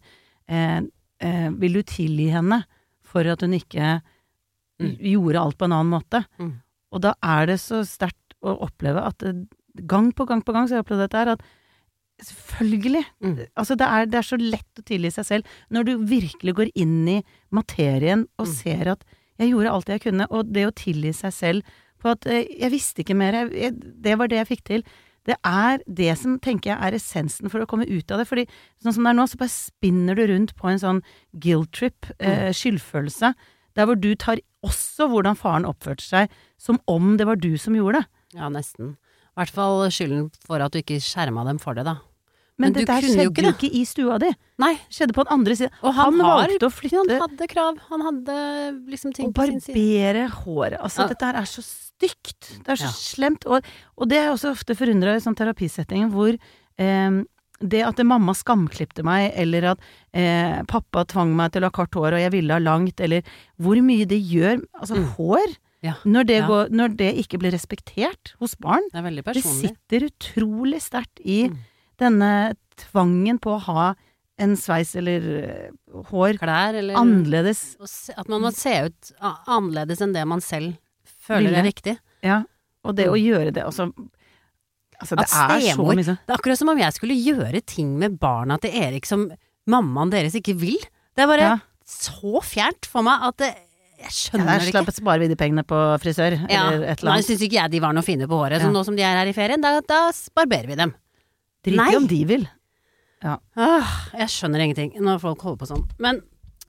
S6: Vil du tilgi henne for at hun ikke gjorde alt på en annen måte? Og da er det så sterkt å oppleve at gang på gang så har jeg opplevd dette her, at selvfølgelig, altså det er så lett å tilgi seg selv når du virkelig går inn i materien og ser at jeg gjorde alt jeg kunne, og det å tilgi seg selv på at jeg visste ikke mer, det var det jeg fikk til. Det er det som, tenker jeg, er essensen for å komme ut av det, fordi sånn som det er nå, så bare spinner du rundt på en sånn guilt trip, skyldfølelse, der hvor du tar også hvordan faren oppførte seg, som om det var du som gjorde det.
S7: Ja, nesten. I hvert fall skylden for at du ikke skjerma dem for det, da.
S6: Men det der skjedde jo ikke i stua di.
S7: Nei.
S6: Det skjedde på den andre siden.
S7: Og
S6: han valgte å flytte.
S7: Han hadde krav. Han hadde liksom ting på sin side.
S6: Og barbere håret. Altså, dette her er så stygt. Det er så slemt. Og det er også ofte forundret i sånn terapisettingen hvor det at mamma skamklipte meg, eller at pappa tvang meg til å ha kort hår, og jeg ville ha langt, eller hvor mye det gjør, altså hår, når det ikke blir respektert hos barn.
S7: Det er veldig personlig.
S6: Det sitter utrolig sterkt i denne tvangen på å ha en sveis eller hår
S7: klær, eller
S6: annerledes.
S7: At man må se ut annerledes enn det man selv føler er riktig.
S6: Ja, og det å gjøre det altså det er så mye.
S7: Det er akkurat som om jeg skulle gjøre ting med barna til Erik som mammaen deres ikke vil. Det er bare så fjernt for meg at jeg skjønner det ikke.
S6: Slapp å spare de pengene på frisør eller et eller annet.
S7: Nei, synes ikke jeg de var noe fine på håret. Så nå som de er her i ferien, da barberer vi dem.
S6: Drit i om de vil. Ja.
S7: Jeg skjønner ingenting når folk holder på sånn. Men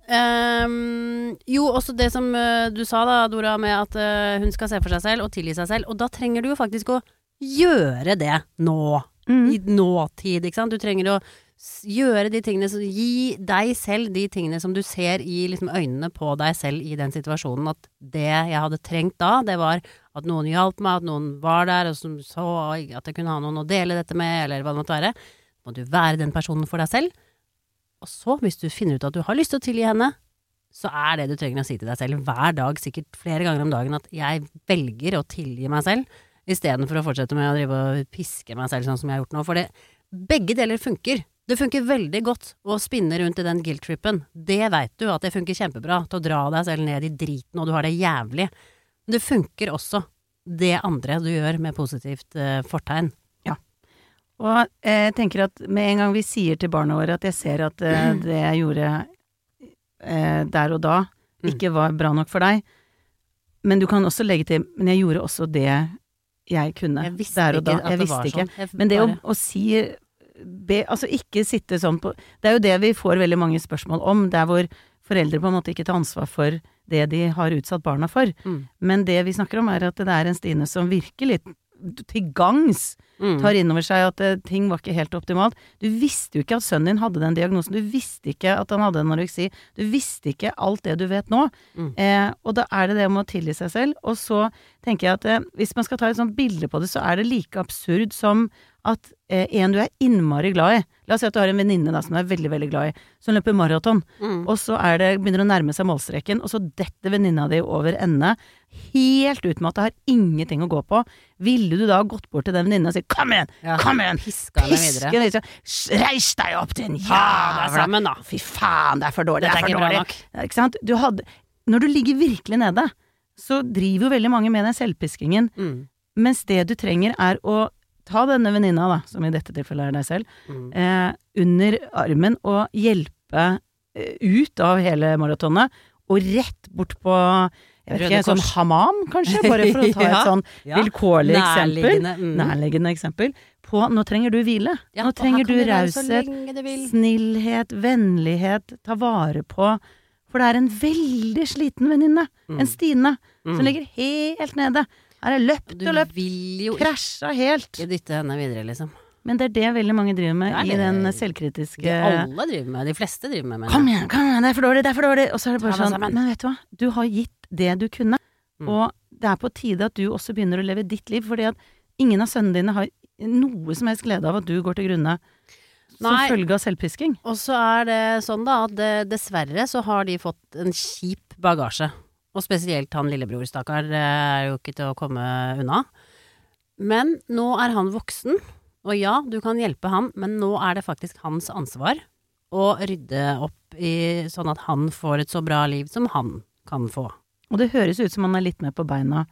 S7: jo, også det som du sa da, Dora, med at hun skal se for seg selv og tilgi seg selv, og da trenger du jo faktisk å gjøre det nå, i nåtid, ikke sant? Du trenger å gjøre de tingene, gi deg selv de tingene som du ser i liksom øynene på deg selv i den situasjonen, at det jeg hadde trengt da, det var at noen hjalp meg, at noen var der, og som så at jeg kunne ha noen å dele dette med, eller hva det måtte være. Må du være den personen for deg selv. Og så, hvis du finner ut at du har lyst til å tilgi henne, så er det du trenger å si til deg selv hver dag, sikkert flere ganger om dagen, at jeg velger å tilgi meg selv, i stedet for å fortsette med å drive og piske meg selv sånn som jeg har gjort nå. For begge deler funker. Det funker veldig godt å spinne rundt i den guilt-trippen. Det vet du at det funker kjempebra, til å dra deg selv ned i driten, og du har det jævlig. Men det funker også det andre du gjør med positivt fortegn. Ja.
S6: Og jeg tenker at med en gang vi sier til barna våre at jeg ser at det jeg gjorde der og da ikke var bra nok for deg, men du kan også legge til, men jeg gjorde også det jeg kunne der og da. Jeg visste ikke. Men det å si altså ikke sitte sånn på, det er jo det vi får veldig mange spørsmål om, der hvor foreldre på en måte ikke tar ansvar for det de har utsatt barna for. Men det vi snakker om er at det er en Stine som virkelig til gangs tar inn over seg at ting var ikke helt optimalt. Du visste jo ikke at sønnen din hadde den diagnosen, du visste ikke at han hadde anoreksi, du visste ikke alt det du vet nå. Og da er det om å tilgi seg selv, og så tenker jeg at hvis man skal ta et sånt bilde på det, så er det like absurd som at en du er innmari glad i, la oss si at du har en venninne da, som du er veldig, veldig glad i, som løper maraton, og så begynner å nærme seg målstreken, og så detter venninna di over ende, helt uten at det har ingenting å gå på. Ville du da gått bort til den venninna og si, kom igjen, kom igjen,
S7: piske videre.
S6: Reis deg opp til en jævla, da. Fy faen, det er for dårlig, det er for dårlig. Ikke sant? Når du ligger virkelig nede, så driver jo veldig mange med den selvpiskingen, mens det du trenger er å ta denne venninna da, som i dette tilfellet er deg selv, under armen og hjelpe ut av hele maratonet, og rett bort på, jeg vet ikke, sånn hammam kanskje, bare for å ta et sånn vilkårlig eksempel, nærliggende eksempel, på nå trenger du hvile, nå trenger du raushet, snillhet, vennlighet, ta vare på, for det er en veldig sliten venninne, en Stine, som ligger helt nede. Her er løpt og løpt, krasja helt.
S7: Ikke dytte henne videre, liksom.
S6: Men det er det veldig mange driver med i den selvkritiske...
S7: Det alle driver med, de fleste driver med.
S6: Kom igjen, det er for dårlig, det er for dårlig. Og så er det bare sånn, men vet du hva? Du har gitt det du kunne. Og det på tide at du også begynner å leve ditt liv, fordi at ingen av sønnene dine har noe som helst glede av at du går til grunne som følge av selvpisking.
S7: Og så det sånn da, at dessverre så har de fått en kjip bagasje. Og spesielt han lillebror, stakkar, jo ikke til å komme unna. Men nå han voksen, og ja, du kan hjelpe han, men nå det faktisk hans ansvar å rydde opp sånn at han får et så bra liv som han kan få.
S6: Og det høres ut som han litt mer på beina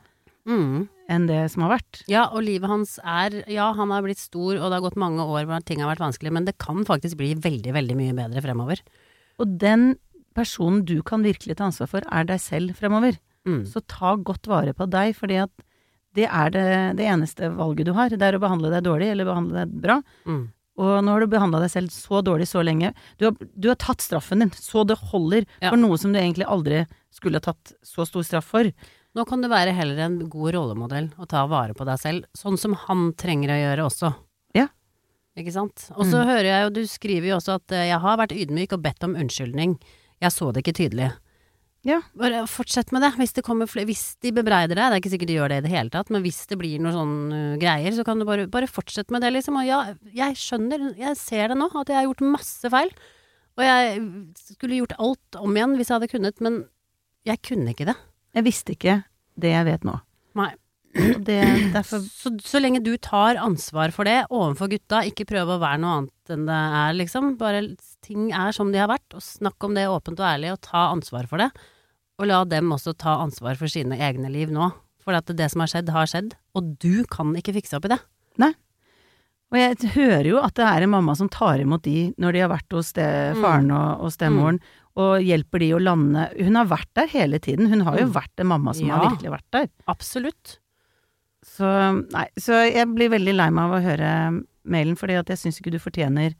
S6: enn det som har vært.
S7: Ja, og livet hans ja, han har blitt stor, og det har gått mange år hvor ting har vært vanskelig, men det kan faktisk bli veldig, veldig mye bedre fremover.
S6: Og den personen du kan virkelig ta ansvar for, deg selv fremover. Så ta godt vare på deg, fordi at det det eneste valget du har. Det å behandle deg dårlig, eller behandle deg bra. Og nå har du behandlet deg selv så dårlig så lenge. Du har tatt straffen din, så det holder for noe som du egentlig aldri skulle ha tatt så stor straff for.
S7: Nå kan du være heller en god rollemodell og ta vare på deg selv, sånn som han trenger å gjøre også.
S6: Ja.
S7: Ikke sant? Og så hører jeg jo, du skriver jo også at jeg har vært ydmyk og bedt om unnskyldning. Jeg så det ikke tydelig.
S6: Ja.
S7: Bare fortsett med det. Hvis det kommer hvis de bebreider deg, det ikke sikkert de gjør det i det hele tatt, men hvis det blir noen sånne greier, så kan du bare fortsette med det, liksom. Og ja, jeg skjønner, jeg ser det nå, at jeg har gjort masse feil. Og jeg skulle gjort alt om igjen hvis jeg hadde kunnet, men jeg kunne ikke det.
S6: Jeg visste ikke det jeg vet nå.
S7: Nei.
S6: Derfor...
S7: så lenge du tar ansvar for det overfor gutta, ikke prøve å være noe annet enn det liksom. Bare ting som de har vært, og snakk om det åpent og ærlig, og ta ansvar for det. Og la dem også ta ansvar for sine egne liv nå. For at det som har skjedd, og du kan ikke fikse opp i det.
S6: Nei. Og jeg hører jo at det en mamma som tar imot de når de har vært hos faren og stemoren, og hjelper de å lande. Hun har vært der hele tiden. Hun har jo vært en mamma som har virkelig vært der.
S7: Absolutt.
S6: Så jeg blir veldig lei meg av å høre mailen, fordi at jeg synes ikke du fortjener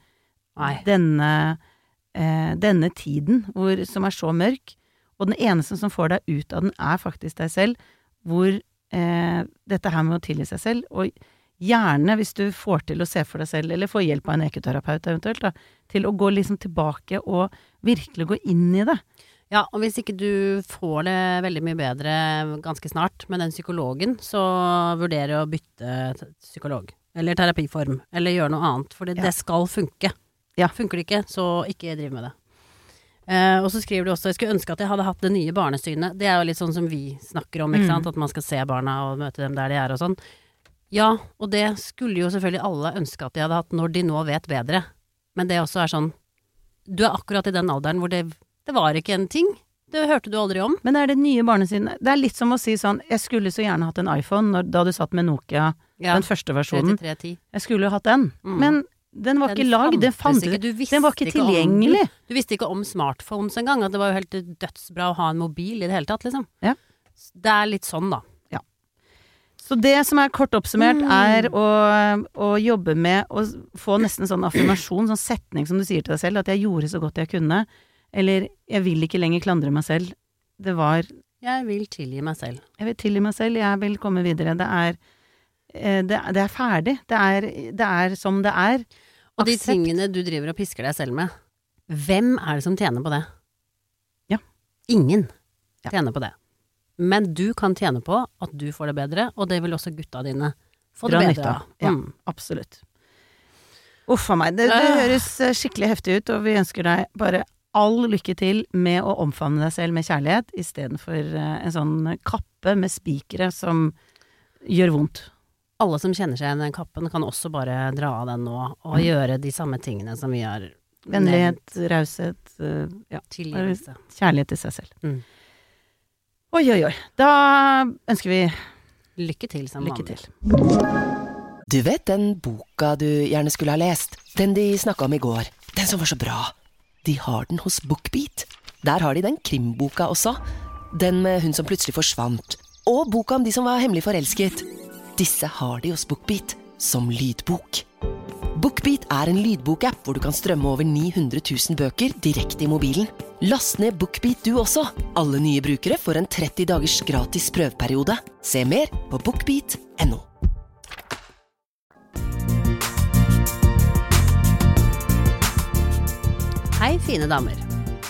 S6: denne tiden som så mørk, og den eneste som får deg ut av den faktisk deg selv, hvor dette her med å tilgi seg selv, og gjerne hvis du får til å se for deg selv, eller få hjelp av en ekoterapeut eventuelt, da, til å gå liksom tilbake og virkelig gå inn i det.
S7: Ja, og hvis ikke du får det veldig mye bedre ganske snart med den psykologen, så vurderer å bytte psykolog, eller terapiform, eller gjøre noe annet, for det skal funke. Ja. Funker det ikke, så ikke driv med det. Og så skriver du også, jeg skulle ønske at jeg hadde hatt det nye barnesynet. Det jo litt sånn som vi snakker om, ikke sant? At man skal se barna og møte dem der de og sånn. Ja, og det skulle jo selvfølgelig alle ønske at de hadde hatt når de nå vet bedre. Men det også sånn, du akkurat i den alderen hvor det var ikke en ting. Det hørte du aldri om.
S6: Men det nye barnesynet. Det litt som å si sånn, jeg skulle så gjerne hatt en iPhone da du satt med Nokia, den første versjonen.
S7: 3310.
S6: Jeg skulle jo hatt den. Men den var ikke lagd, den var ikke tilgjengelig.
S7: Du visste ikke om smartphones engang, at det var jo helt dødsbra å ha en mobil i det hele tatt, liksom.
S6: Ja.
S7: Det litt sånn, da.
S6: Ja. Så det som kort oppsummert å jobbe med å få nesten sånn affirmasjon, sånn setning som du sier til deg selv, at jeg gjorde så godt jeg kunne, eller jeg vil ikke lenger klandre meg selv. Det var
S7: jeg vil tilgi meg selv.
S6: Jeg vil tilgi meg selv, jeg vil komme videre. Det ferdig. Det som det
S7: Og de tingene du driver og pisker deg selv med, hvem det som tjener på det?
S6: Ja.
S7: Ingen tjener på det. Men du kan tjene på at du får det bedre, og det vil også gutta dine få det bedre.
S6: Ja, absolutt. Uff a meg. Det høres skikkelig heftig ut, og vi ønsker deg bare all lykke til med å omfavne deg selv med kjærlighet, i stedet for en sånn kappe med spikere som gjør vondt.
S7: Alle som kjenner seg igjen i den kappen kan også bare dra av den nå og gjøre de samme tingene som vi har
S6: vennlighet, raushet,
S7: tilgivelse.
S6: Kjærlighet til seg selv. Oi. Da ønsker vi
S7: lykke til som
S6: lykke til.
S1: Du vet den boka du gjerne skulle ha lest? Den de snakket om i går. Den som var så bra. De har den hos BookBeat. Der har de den krimboka også. Den med hun som plutselig forsvant. Og boka om de som var hemmelig forelsket. Disse har de hos BookBeat som lydbok. BookBeat en lydbokapp hvor du kan strømme over 900 000 bøker direkte i mobilen. Last ned BookBeat du også. Alle nye brukere får en 30 dagers gratis prøveperiode. Se mer på bookbeat.no.
S7: Hei, fine damer.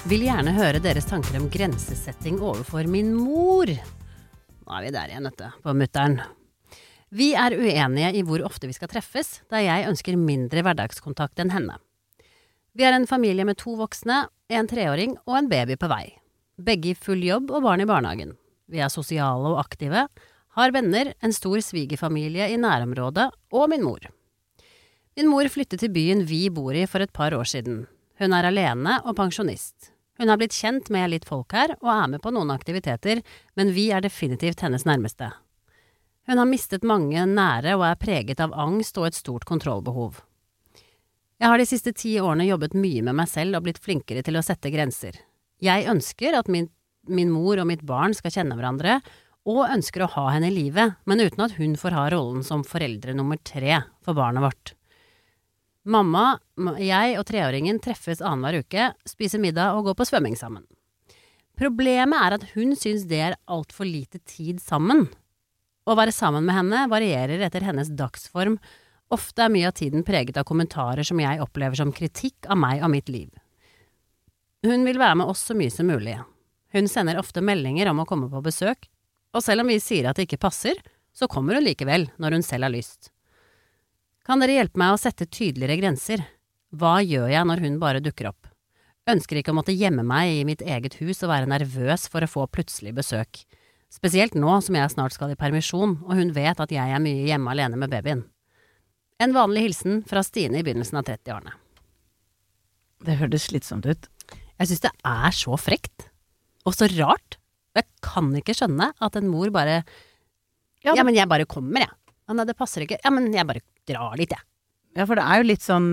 S7: Vil gjerne høre deres tanker om grensesetting overfor min mor. Nå vi der igjen, på mutteren. Vi uenige i hvor ofte vi skal treffes, da jeg ønsker mindre hverdagskontakt enn henne. Vi en familie med 2 voksne, en 3-åring og en baby på vei. Begge i full jobb og barn i barnehagen. Vi sosiale og aktive, har venner, en stor svigerfamilie i nærområdet og min mor. Min mor flyttet til byen vi bor i for et par år siden. Hun alene og pensjonist. Hun har blitt kjent med litt folk her og med på noen aktiviteter, men vi definitivt hennes nærmeste. Hun har mistet mange nære og preget av angst og et stort kontrollbehov. Jeg har de siste 10 årene jobbet mye med meg selv og blitt flinkere til å sette grenser. Jeg ønsker at min mor og mitt barn skal kjenne hverandre, og ønsker å ha henne i livet, men uten at hun får ha rollen som foreldre nummer 3 for barnet vårt. Mamma, jeg og 3-åringen treffes annenhver uke, spiser middag og går på svømming sammen. Problemet at hun synes det alt for lite tid sammen. Å være sammen med henne varierer etter hennes dagsform. Ofte mye av tiden preget av kommentarer som jeg opplever som kritikk av meg og mitt liv. Hun vil være med oss så mye som mulig. Hun sender ofte meldinger om å komme på besøk, og selv om vi sier at det ikke passer, så kommer hun likevel når hun selv har lyst. Kan dere hjelpe meg å sette tydeligere grenser? Hva gjør jeg når hun bare dukker opp? Ønsker ikke å måtte gjemme meg i mitt eget hus og være nervøs for å få plutselig besøk. Spesielt nå som jeg snart skal i permisjon, og hun vet at jeg mye hjemme alene med babyen. En vanlig hilsen fra Stine i begynnelsen av 30-årene.
S6: Det hørtes slitsomt ut.
S7: Jeg synes det så frekt, og så rart. Jeg kan ikke skjønne at en mor bare ja, men jeg bare kommer, jeg. Ja, nei, det passer ikke. Ja, men jeg bare drar litt, jeg.
S6: Ja, for det jo litt sånn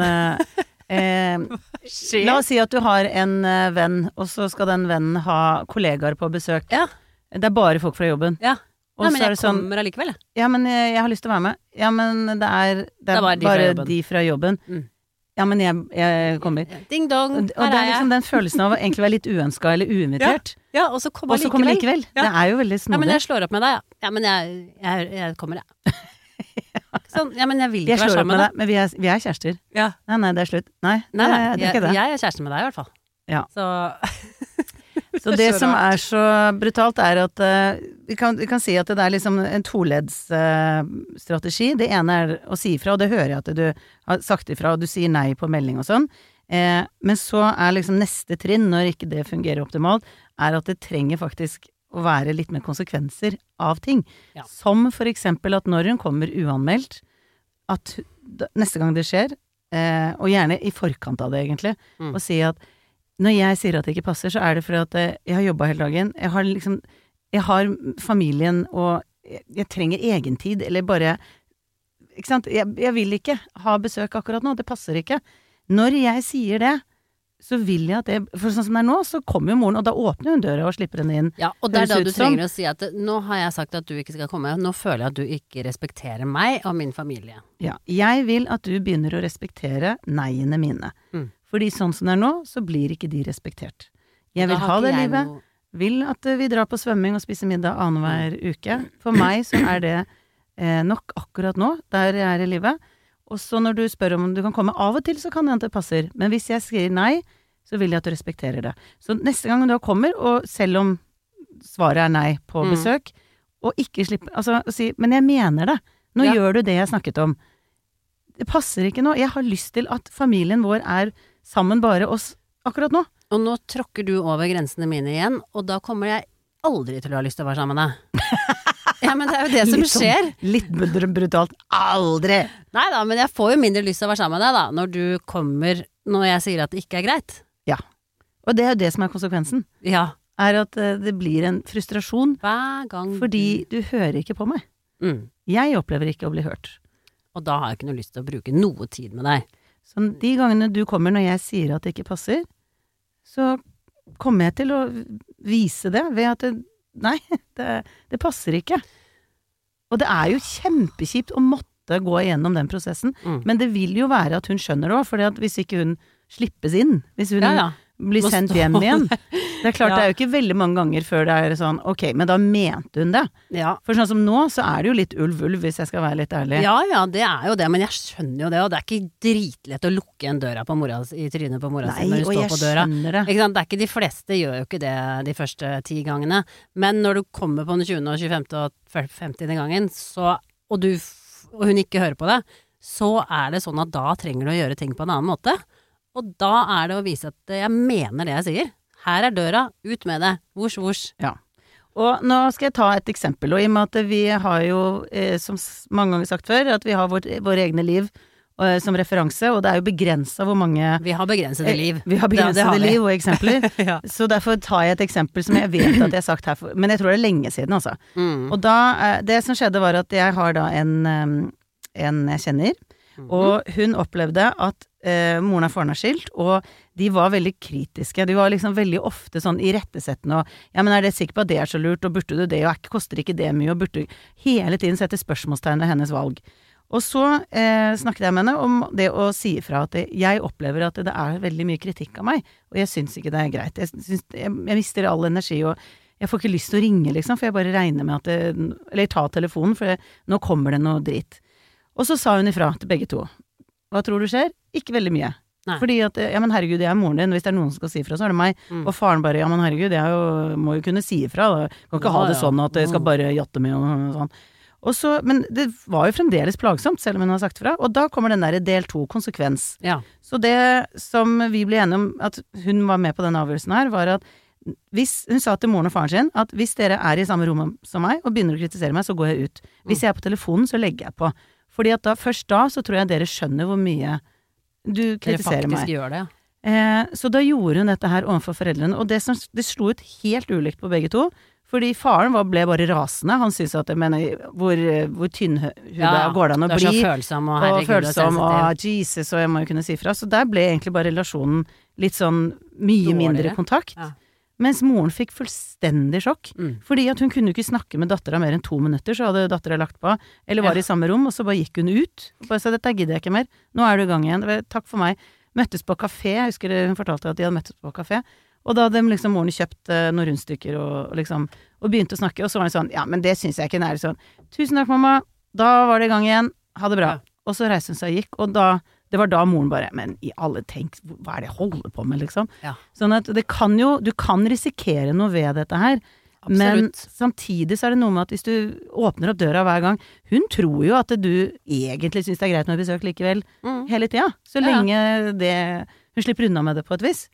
S6: la oss si at du har en venn, og så skal den vennen ha kollegaer på besøk.
S7: Ja.
S6: Det bare folk fra jobben.
S7: Ja.
S6: Og
S7: men jeg
S6: sånn,
S7: kommer allikevel, jeg.
S6: Ja, men jeg har lyst til å være med. Ja, men det bare de fra jobben. Ja, men jeg kommer.
S7: Ding dong,
S6: og det liksom den følelsen av å egentlig være litt uønsket eller uinvitert.
S7: Ja, og så kommer likevel.
S6: Ja. Det jo veldig snodig.
S7: Ja, men jeg slår opp med deg, ja. Ja, men jeg kommer, jeg. Sånn, ja, men jeg vil ikke være sammen med deg.
S6: Men vi kjærester.
S7: Ja.
S6: Nei, det slutt. Nei, det ikke det.
S7: Jeg kjæreste med deg i hvert fall.
S6: Ja.
S7: Så
S6: det som så brutalt at vi kan si at det liksom en toleddsstrategi. Det ene å si ifra, og det hører jeg at du har sagt ifra, og du sier nei på melding og sånn. Men så liksom neste trinn, når ikke det fungerer optimalt, at det trenger faktisk å være litt mer konsekvenser av ting. Ja. Som for eksempel at når hun kommer uanmeldt, at neste gang det skjer, og gjerne i forkant av det egentlig, og si at når jeg sier at det ikke passer, så det fordi at jeg har jobbet hele dagen. Jeg har familien, og jeg trenger egentid, eller bare, ikke sant? Jeg vil ikke ha besøk akkurat nå, det passer ikke. Når jeg sier det, så vil jeg at det, for sånn som det nå, så kommer jo moren, og da åpner hun døra og slipper henne inn.
S7: Ja, og det da du trenger å si at nå har jeg sagt at du ikke skal komme, nå føler jeg at du ikke respekterer meg og min familie. Ja,
S6: jeg vil at du begynner å respektere neiene mine. Fordi sånn som det nå, så blir ikke de respektert. Jeg vil ha det livet, vil at vi drar på svømming og spiser middag annenhver uke. For meg så det nok akkurat nå, der jeg i livet. Og så når du spør om du kan komme av og til, så kan det at det passer. Men hvis jeg sier nei, så vil jeg at du respekterer det. Så neste gang du kommer, og selv om svaret nei på besøk, og ikke slippe, altså å si, men jeg mener det. Nå gjør du det jeg snakket om. Det passer ikke nå. Jeg har lyst til at familien vår sammen bare oss akkurat nå.
S7: Og nå tråkker du over grensene mine igjen, og da kommer jeg aldri til å ha lyst til å være sammen med deg. Ja, men det jo det som skjer.
S6: Litt brutalt. Aldri!
S7: Neida, men jeg får jo mindre lyst til å være sammen med deg da, når du kommer, når jeg sier at det ikke greit.
S6: Ja. Og det jo det som konsekvensen.
S7: Ja.
S6: At det blir en frustrasjon.
S7: Hver gang.
S6: Fordi du hører ikke på meg. Jeg opplever ikke å bli hørt.
S7: Og da har jeg ikke noe lyst til å bruke noe tid med deg.
S6: Så de gangene du kommer når jeg sier at det ikke passer, så kommer jeg til å vise det ved at det passer ikke. Og det jo kjempekjipt å måtte gå igjennom den prosessen, men det vil jo være at hun skjønner det også, fordi at hvis ikke hun slippes inn, hvis hun blir sendt hjem igjen, Det er klart, det er jo ikke veldig mange ganger før det sånn, ok, men da mente hun det.
S7: Ja.
S6: For sånn som nå, så det jo litt ulv, hvis jeg skal være litt ærlig.
S7: Ja, det jo det, men jeg skjønner jo det, og det ikke dritlett å lukke en døra i trynet på mora si når du står på døra.
S6: Nei, og jeg skjønner det.
S7: Ikke sant? Det ikke de fleste gjør jo ikke det de første 10 gangene, men når du kommer på den 20. og 25. og 50. gangen, og hun ikke hører på det, så det sånn at da trenger du å gjøre ting på en annen måte. Og da det å vise at jeg mener det jeg sier. Her døra, ut med det. Vors, vors.
S6: Ja. Og nå skal jeg ta et eksempel, og i og med at vi har jo, som mange ganger sagt før, at vi har våre egne liv som referanse, og det jo begrenset hvor mange...
S7: Vi har begrensede liv.
S6: Vi har begrensede liv og eksempler.
S7: Ja.
S6: Så derfor tar jeg et eksempel som jeg vet at jeg har sagt her, men jeg tror det lenge siden, altså. Og da, det som skjedde var at jeg har da en jeg kjenner, og hun opplevde at moren og faren skilt, og de var veldig kritiske. De var liksom veldig ofte sånn irettesettende, og ja, men det sikkert på at det så lurt, og burde du det, og koster ikke det mye, og burde hele tiden sette spørsmålstegn ved hennes valg. Og så snakket jeg med henne om det å si ifra at jeg opplever at det veldig mye kritikk av meg, og jeg synes ikke det greit. Jeg mister all energi, og jeg får ikke lyst til å ringe, liksom, for jeg bare regner med at eller ta telefonen, for nå kommer det noe dritt. Og så sa hun ifra til begge to. Hva tror du skjer? Ikke veldig mye.
S7: Nei.
S6: Fordi at, ja, men herregud, jeg moren din, hvis det noen som skal si ifra, så det meg. Og faren bare, ja, men herregud, jeg må jo kunne si ifra, da. Kan ikke ha det sånn at jeg skal bare jatte med og sånn. Og så, men det var jo fremdeles plagsomt, selv om hun har sagt fra, og da kommer den der del 2 konsekvens.
S7: Ja.
S6: Så det som vi ble enige om, at hun var med på den avgjørelsen her, var at hun sa til moren og faren sin, at hvis dere i samme rom som meg, og begynner å kritisere meg, så går jeg ut. Hvis jeg på telefonen, så legger jeg på. Fordi at først da, så tror jeg dere skjønner hvor mye du kritiserer meg.
S7: Dere faktisk gjør det, ja.
S6: Så da gjorde hun dette her overfor foreldrene, og det slo ut helt ulikt på begge to, fordi faren ble bare rasende. Han synes at, hvor tynnhudet går det an å bli.
S7: Du så følsom, og herregud,
S6: og følsom, og Jesus, og jeg må jo kunne si fra. Så der ble egentlig bare relasjonen litt sånn mye
S7: dårligere.
S6: Mindre kontakt. Ja. Mens moren fikk fullstendig sjokk, fordi at hun kunne ikke snakke med datteren mer enn 2 minutter, så hadde datteren lagt på, eller var i samme rom, og så bare gikk hun ut, og bare sa, dette gidder jeg ikke mer, nå du i gang igjen, takk for meg. Møttes på kafé, jeg husker hun fortalte at de hadde møttes på kafé, og da hadde liksom moren kjøpt noen rundstykker, og begynte å snakke, og så var det sånn, ja, men det synes jeg ikke sånn, tusen takk mamma, da var det i gang igjen, ha det bra. Og så reiste hun seg og gikk, og det var da moren bare, men i alle tenk, hva det jeg holder på med, liksom? Ja. Sånn at du kan risikere noe ved dette her, absolutt. Men samtidig så det noe med at hvis du åpner opp døra hver gang, hun tror jo at du egentlig synes det greit med besøk likevel, hele tida, så lenge hun slipper unna med det på et vis.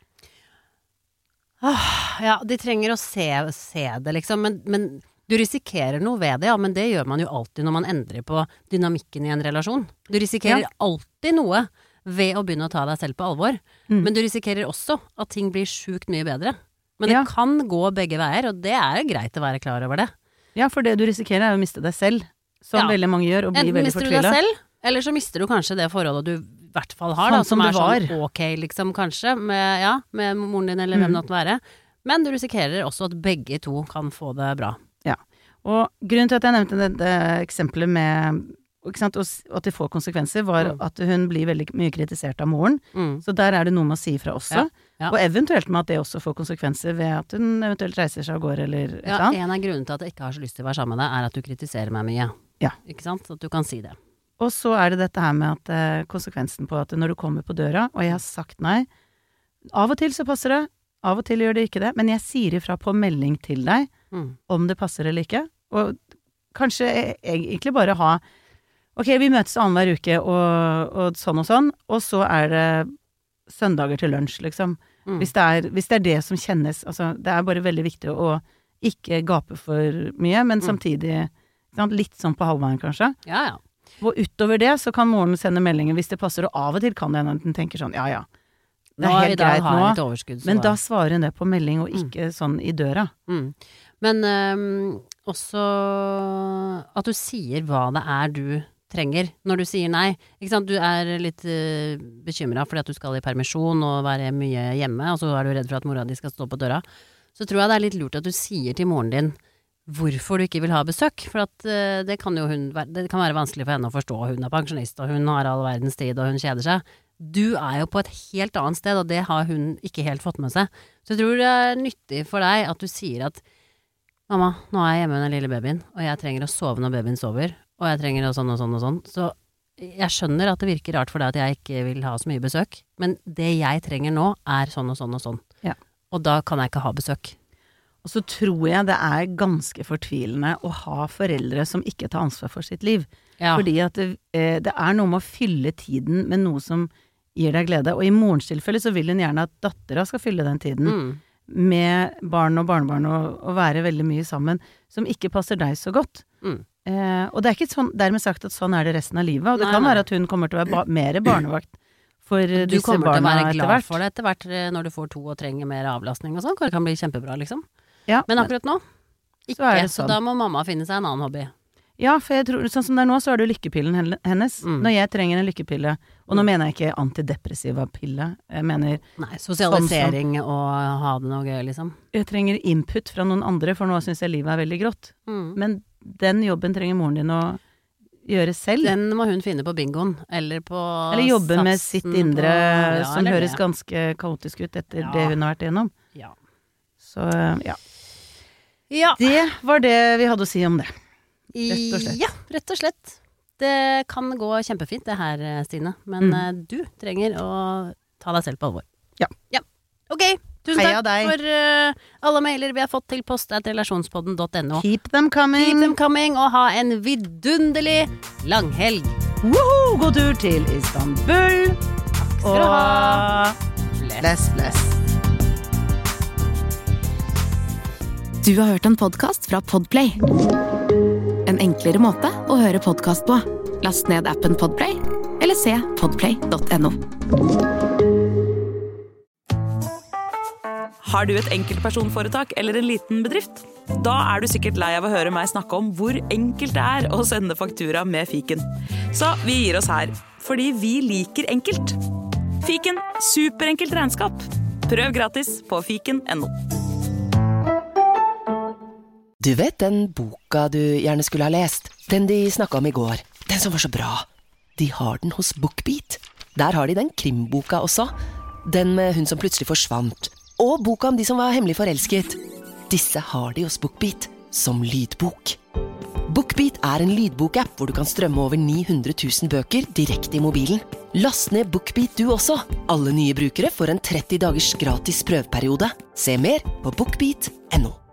S7: Ja, de trenger å se det, liksom, men du risikerer noe ved det, ja, men det gjør man jo alltid når man endrer på dynamikken i en relasjon. Du risikerer alltid noe ved å begynne å ta deg selv på alvor, men du risikerer også at ting blir sjukt mye bedre. Men det kan gå begge veier, og det greit å være klar over det.
S6: Ja, for det du risikerer å miste deg selv, som veldig mange gjør, og bli veldig fortvilet.
S7: Enten mister du deg selv, eller så mister du kanskje det forholdet du i hvert fall har,
S6: sånn
S7: da, som sånn ok, liksom, kanskje, med moren din, eller hvem det måtte være. Men du risikerer også at begge to kan få det bra.
S6: Ja, og grunnen til at jeg nevnte dette eksempelet med, ikke sant, at det får konsekvenser, var at hun blir veldig mye kritisert av moren, så der det noe med å si fra også, og eventuelt med at det også får konsekvenser ved at hun eventuelt reiser seg av gårde eller et eller annet.
S7: En av grunnen til at jeg ikke har så lyst til å være sammen med deg, at du kritiserer meg mye. Ja. Ikke sant? At du kan si det.
S6: Og så det dette her med at konsekvensen på at når du kommer på døra, og jeg har sagt nei, av og til så passer det, av og til gjør det ikke det, men jeg sier ifra på melding til deg, om det passer eller ikke, og kanskje egentlig bare ha, ok, vi møtes annenhver uke, og sånn, og så det søndager til lunsj, liksom. Hvis det det som kjennes, altså, det bare veldig viktig å ikke gape for mye, men samtidig litt sånn på halvveien, kanskje.
S7: Ja, ja.
S6: Og utover det, så kan moren sende meldinger hvis det passer, og av og til kan det når den tenker sånn, ja, det helt greit nå, men da svarer hun det på melding, og ikke sånn i døra.
S7: Men også at du sier hva det du trenger når du sier nei. Ikke sant? Du litt bekymret fordi at du skal i permisjon og være mye hjemme, og så du redd for at mora di skal stå på døra. Så tror jeg det litt lurt at du sier til moren din hvorfor du ikke vil ha besøk, for at det kan jo det kan være vanskelig for henne å forstå. Hun pensjonist, og hun har all verdens tid, og hun kjeder seg. du jo på et helt annet sted, og det har hun ikke helt fått med seg. Så jeg tror det nyttig for deg at du sier at mamma, nå jeg hjemme med den lille babyen, og jeg trenger å sove når babyen sover, og jeg trenger sånn og sånn og sånn. Så jeg skjønner at det virker rart for deg at jeg ikke vil ha så mye besøk, men det jeg trenger nå sånn og sånn og sånn.
S6: Ja.
S7: Og da kan jeg ikke ha besøk.
S6: Og så tror jeg det ganske fortvilende å ha foreldre som ikke tar ansvar for sitt liv.
S7: Ja.
S6: Fordi at det noe med å fylle tiden med noe som gir deg glede. Og i morens tilfelle så vil hun gjerne at dattera skal fylle den tiden med barn og barnebarn og være veldig mye sammen, som ikke passer deg så godt. Og det ikke sånn, dermed sagt at sånn det resten av livet. Og det kan være at hun kommer til å være mer barnevakt for disse barna etter hvert. Du kommer til å være glad for det etter hvert når du får 2 og trenger mer avlastning og sånn. Det kan bli kjempebra, liksom. Ja, men akkurat nå, ikke. Så da må mamma finne seg en annen hobby. Ja, for jeg tror, sånn som det nå, så det lykkepillen hennes. Når jeg trenger en lykkepille, og nå mener jeg ikke antidepressiva pille, jeg mener
S7: nei, sosialisering og ha det noe gøy, liksom. Jeg
S6: trenger input fra noen andre, for nå synes jeg livet veldig grått. Men den jobben trenger moren din å gjøre selv.
S7: Den må hun finne på bingoen, eller på
S6: eller jobbe med sitt indre, som høres ganske kaotisk ut etter det hun har vært igjennom. Ja. Så, ja. Det var det vi hadde å si om det. Rett og slett.
S7: Ja, rett og slett. Det kan gå kjempefint det her, Stine. Men du trenger å ta deg selv på alvor.
S6: Ja.
S7: Ok, tusen takk for alle mailer vi har fått til post@relasjonspodden.no.
S6: Keep them coming.
S7: Og ha en vidunderlig langhelg.
S6: Woohoo! God tur til Istanbul.
S7: Takk skal du ha.
S6: Bless.
S5: Du har hørt en podcast fra Podplay. En enklere måte å høre podcast på. Last ned appen Podplay, eller se podplay.no.
S8: Har du et enkeltpersonforetak eller en liten bedrift? Da du sikkert lei av å høre meg snakke om hvor enkelt det å sende faktura med fiken. Så vi gir oss her, fordi vi liker enkelt. Fiken, superenkelt regnskap. Prøv gratis på fiken.no.
S1: Du vet den boka du gjerne skulle ha lest? Den de snakket om i går. Den som var så bra. De har den hos BookBeat. Der har de den krimboka også. Den med hun som plutselig forsvant. Og boka om de som var hemmelig forelsket. Disse har de hos BookBeat som lydbok. BookBeat en lydbokapp hvor du kan strømme over 900 000 bøker direkte i mobilen. Last ned BookBeat du også. Alle nye brukere får en 30 dagers gratis prøveperiode. Se mer på bookbeat.no.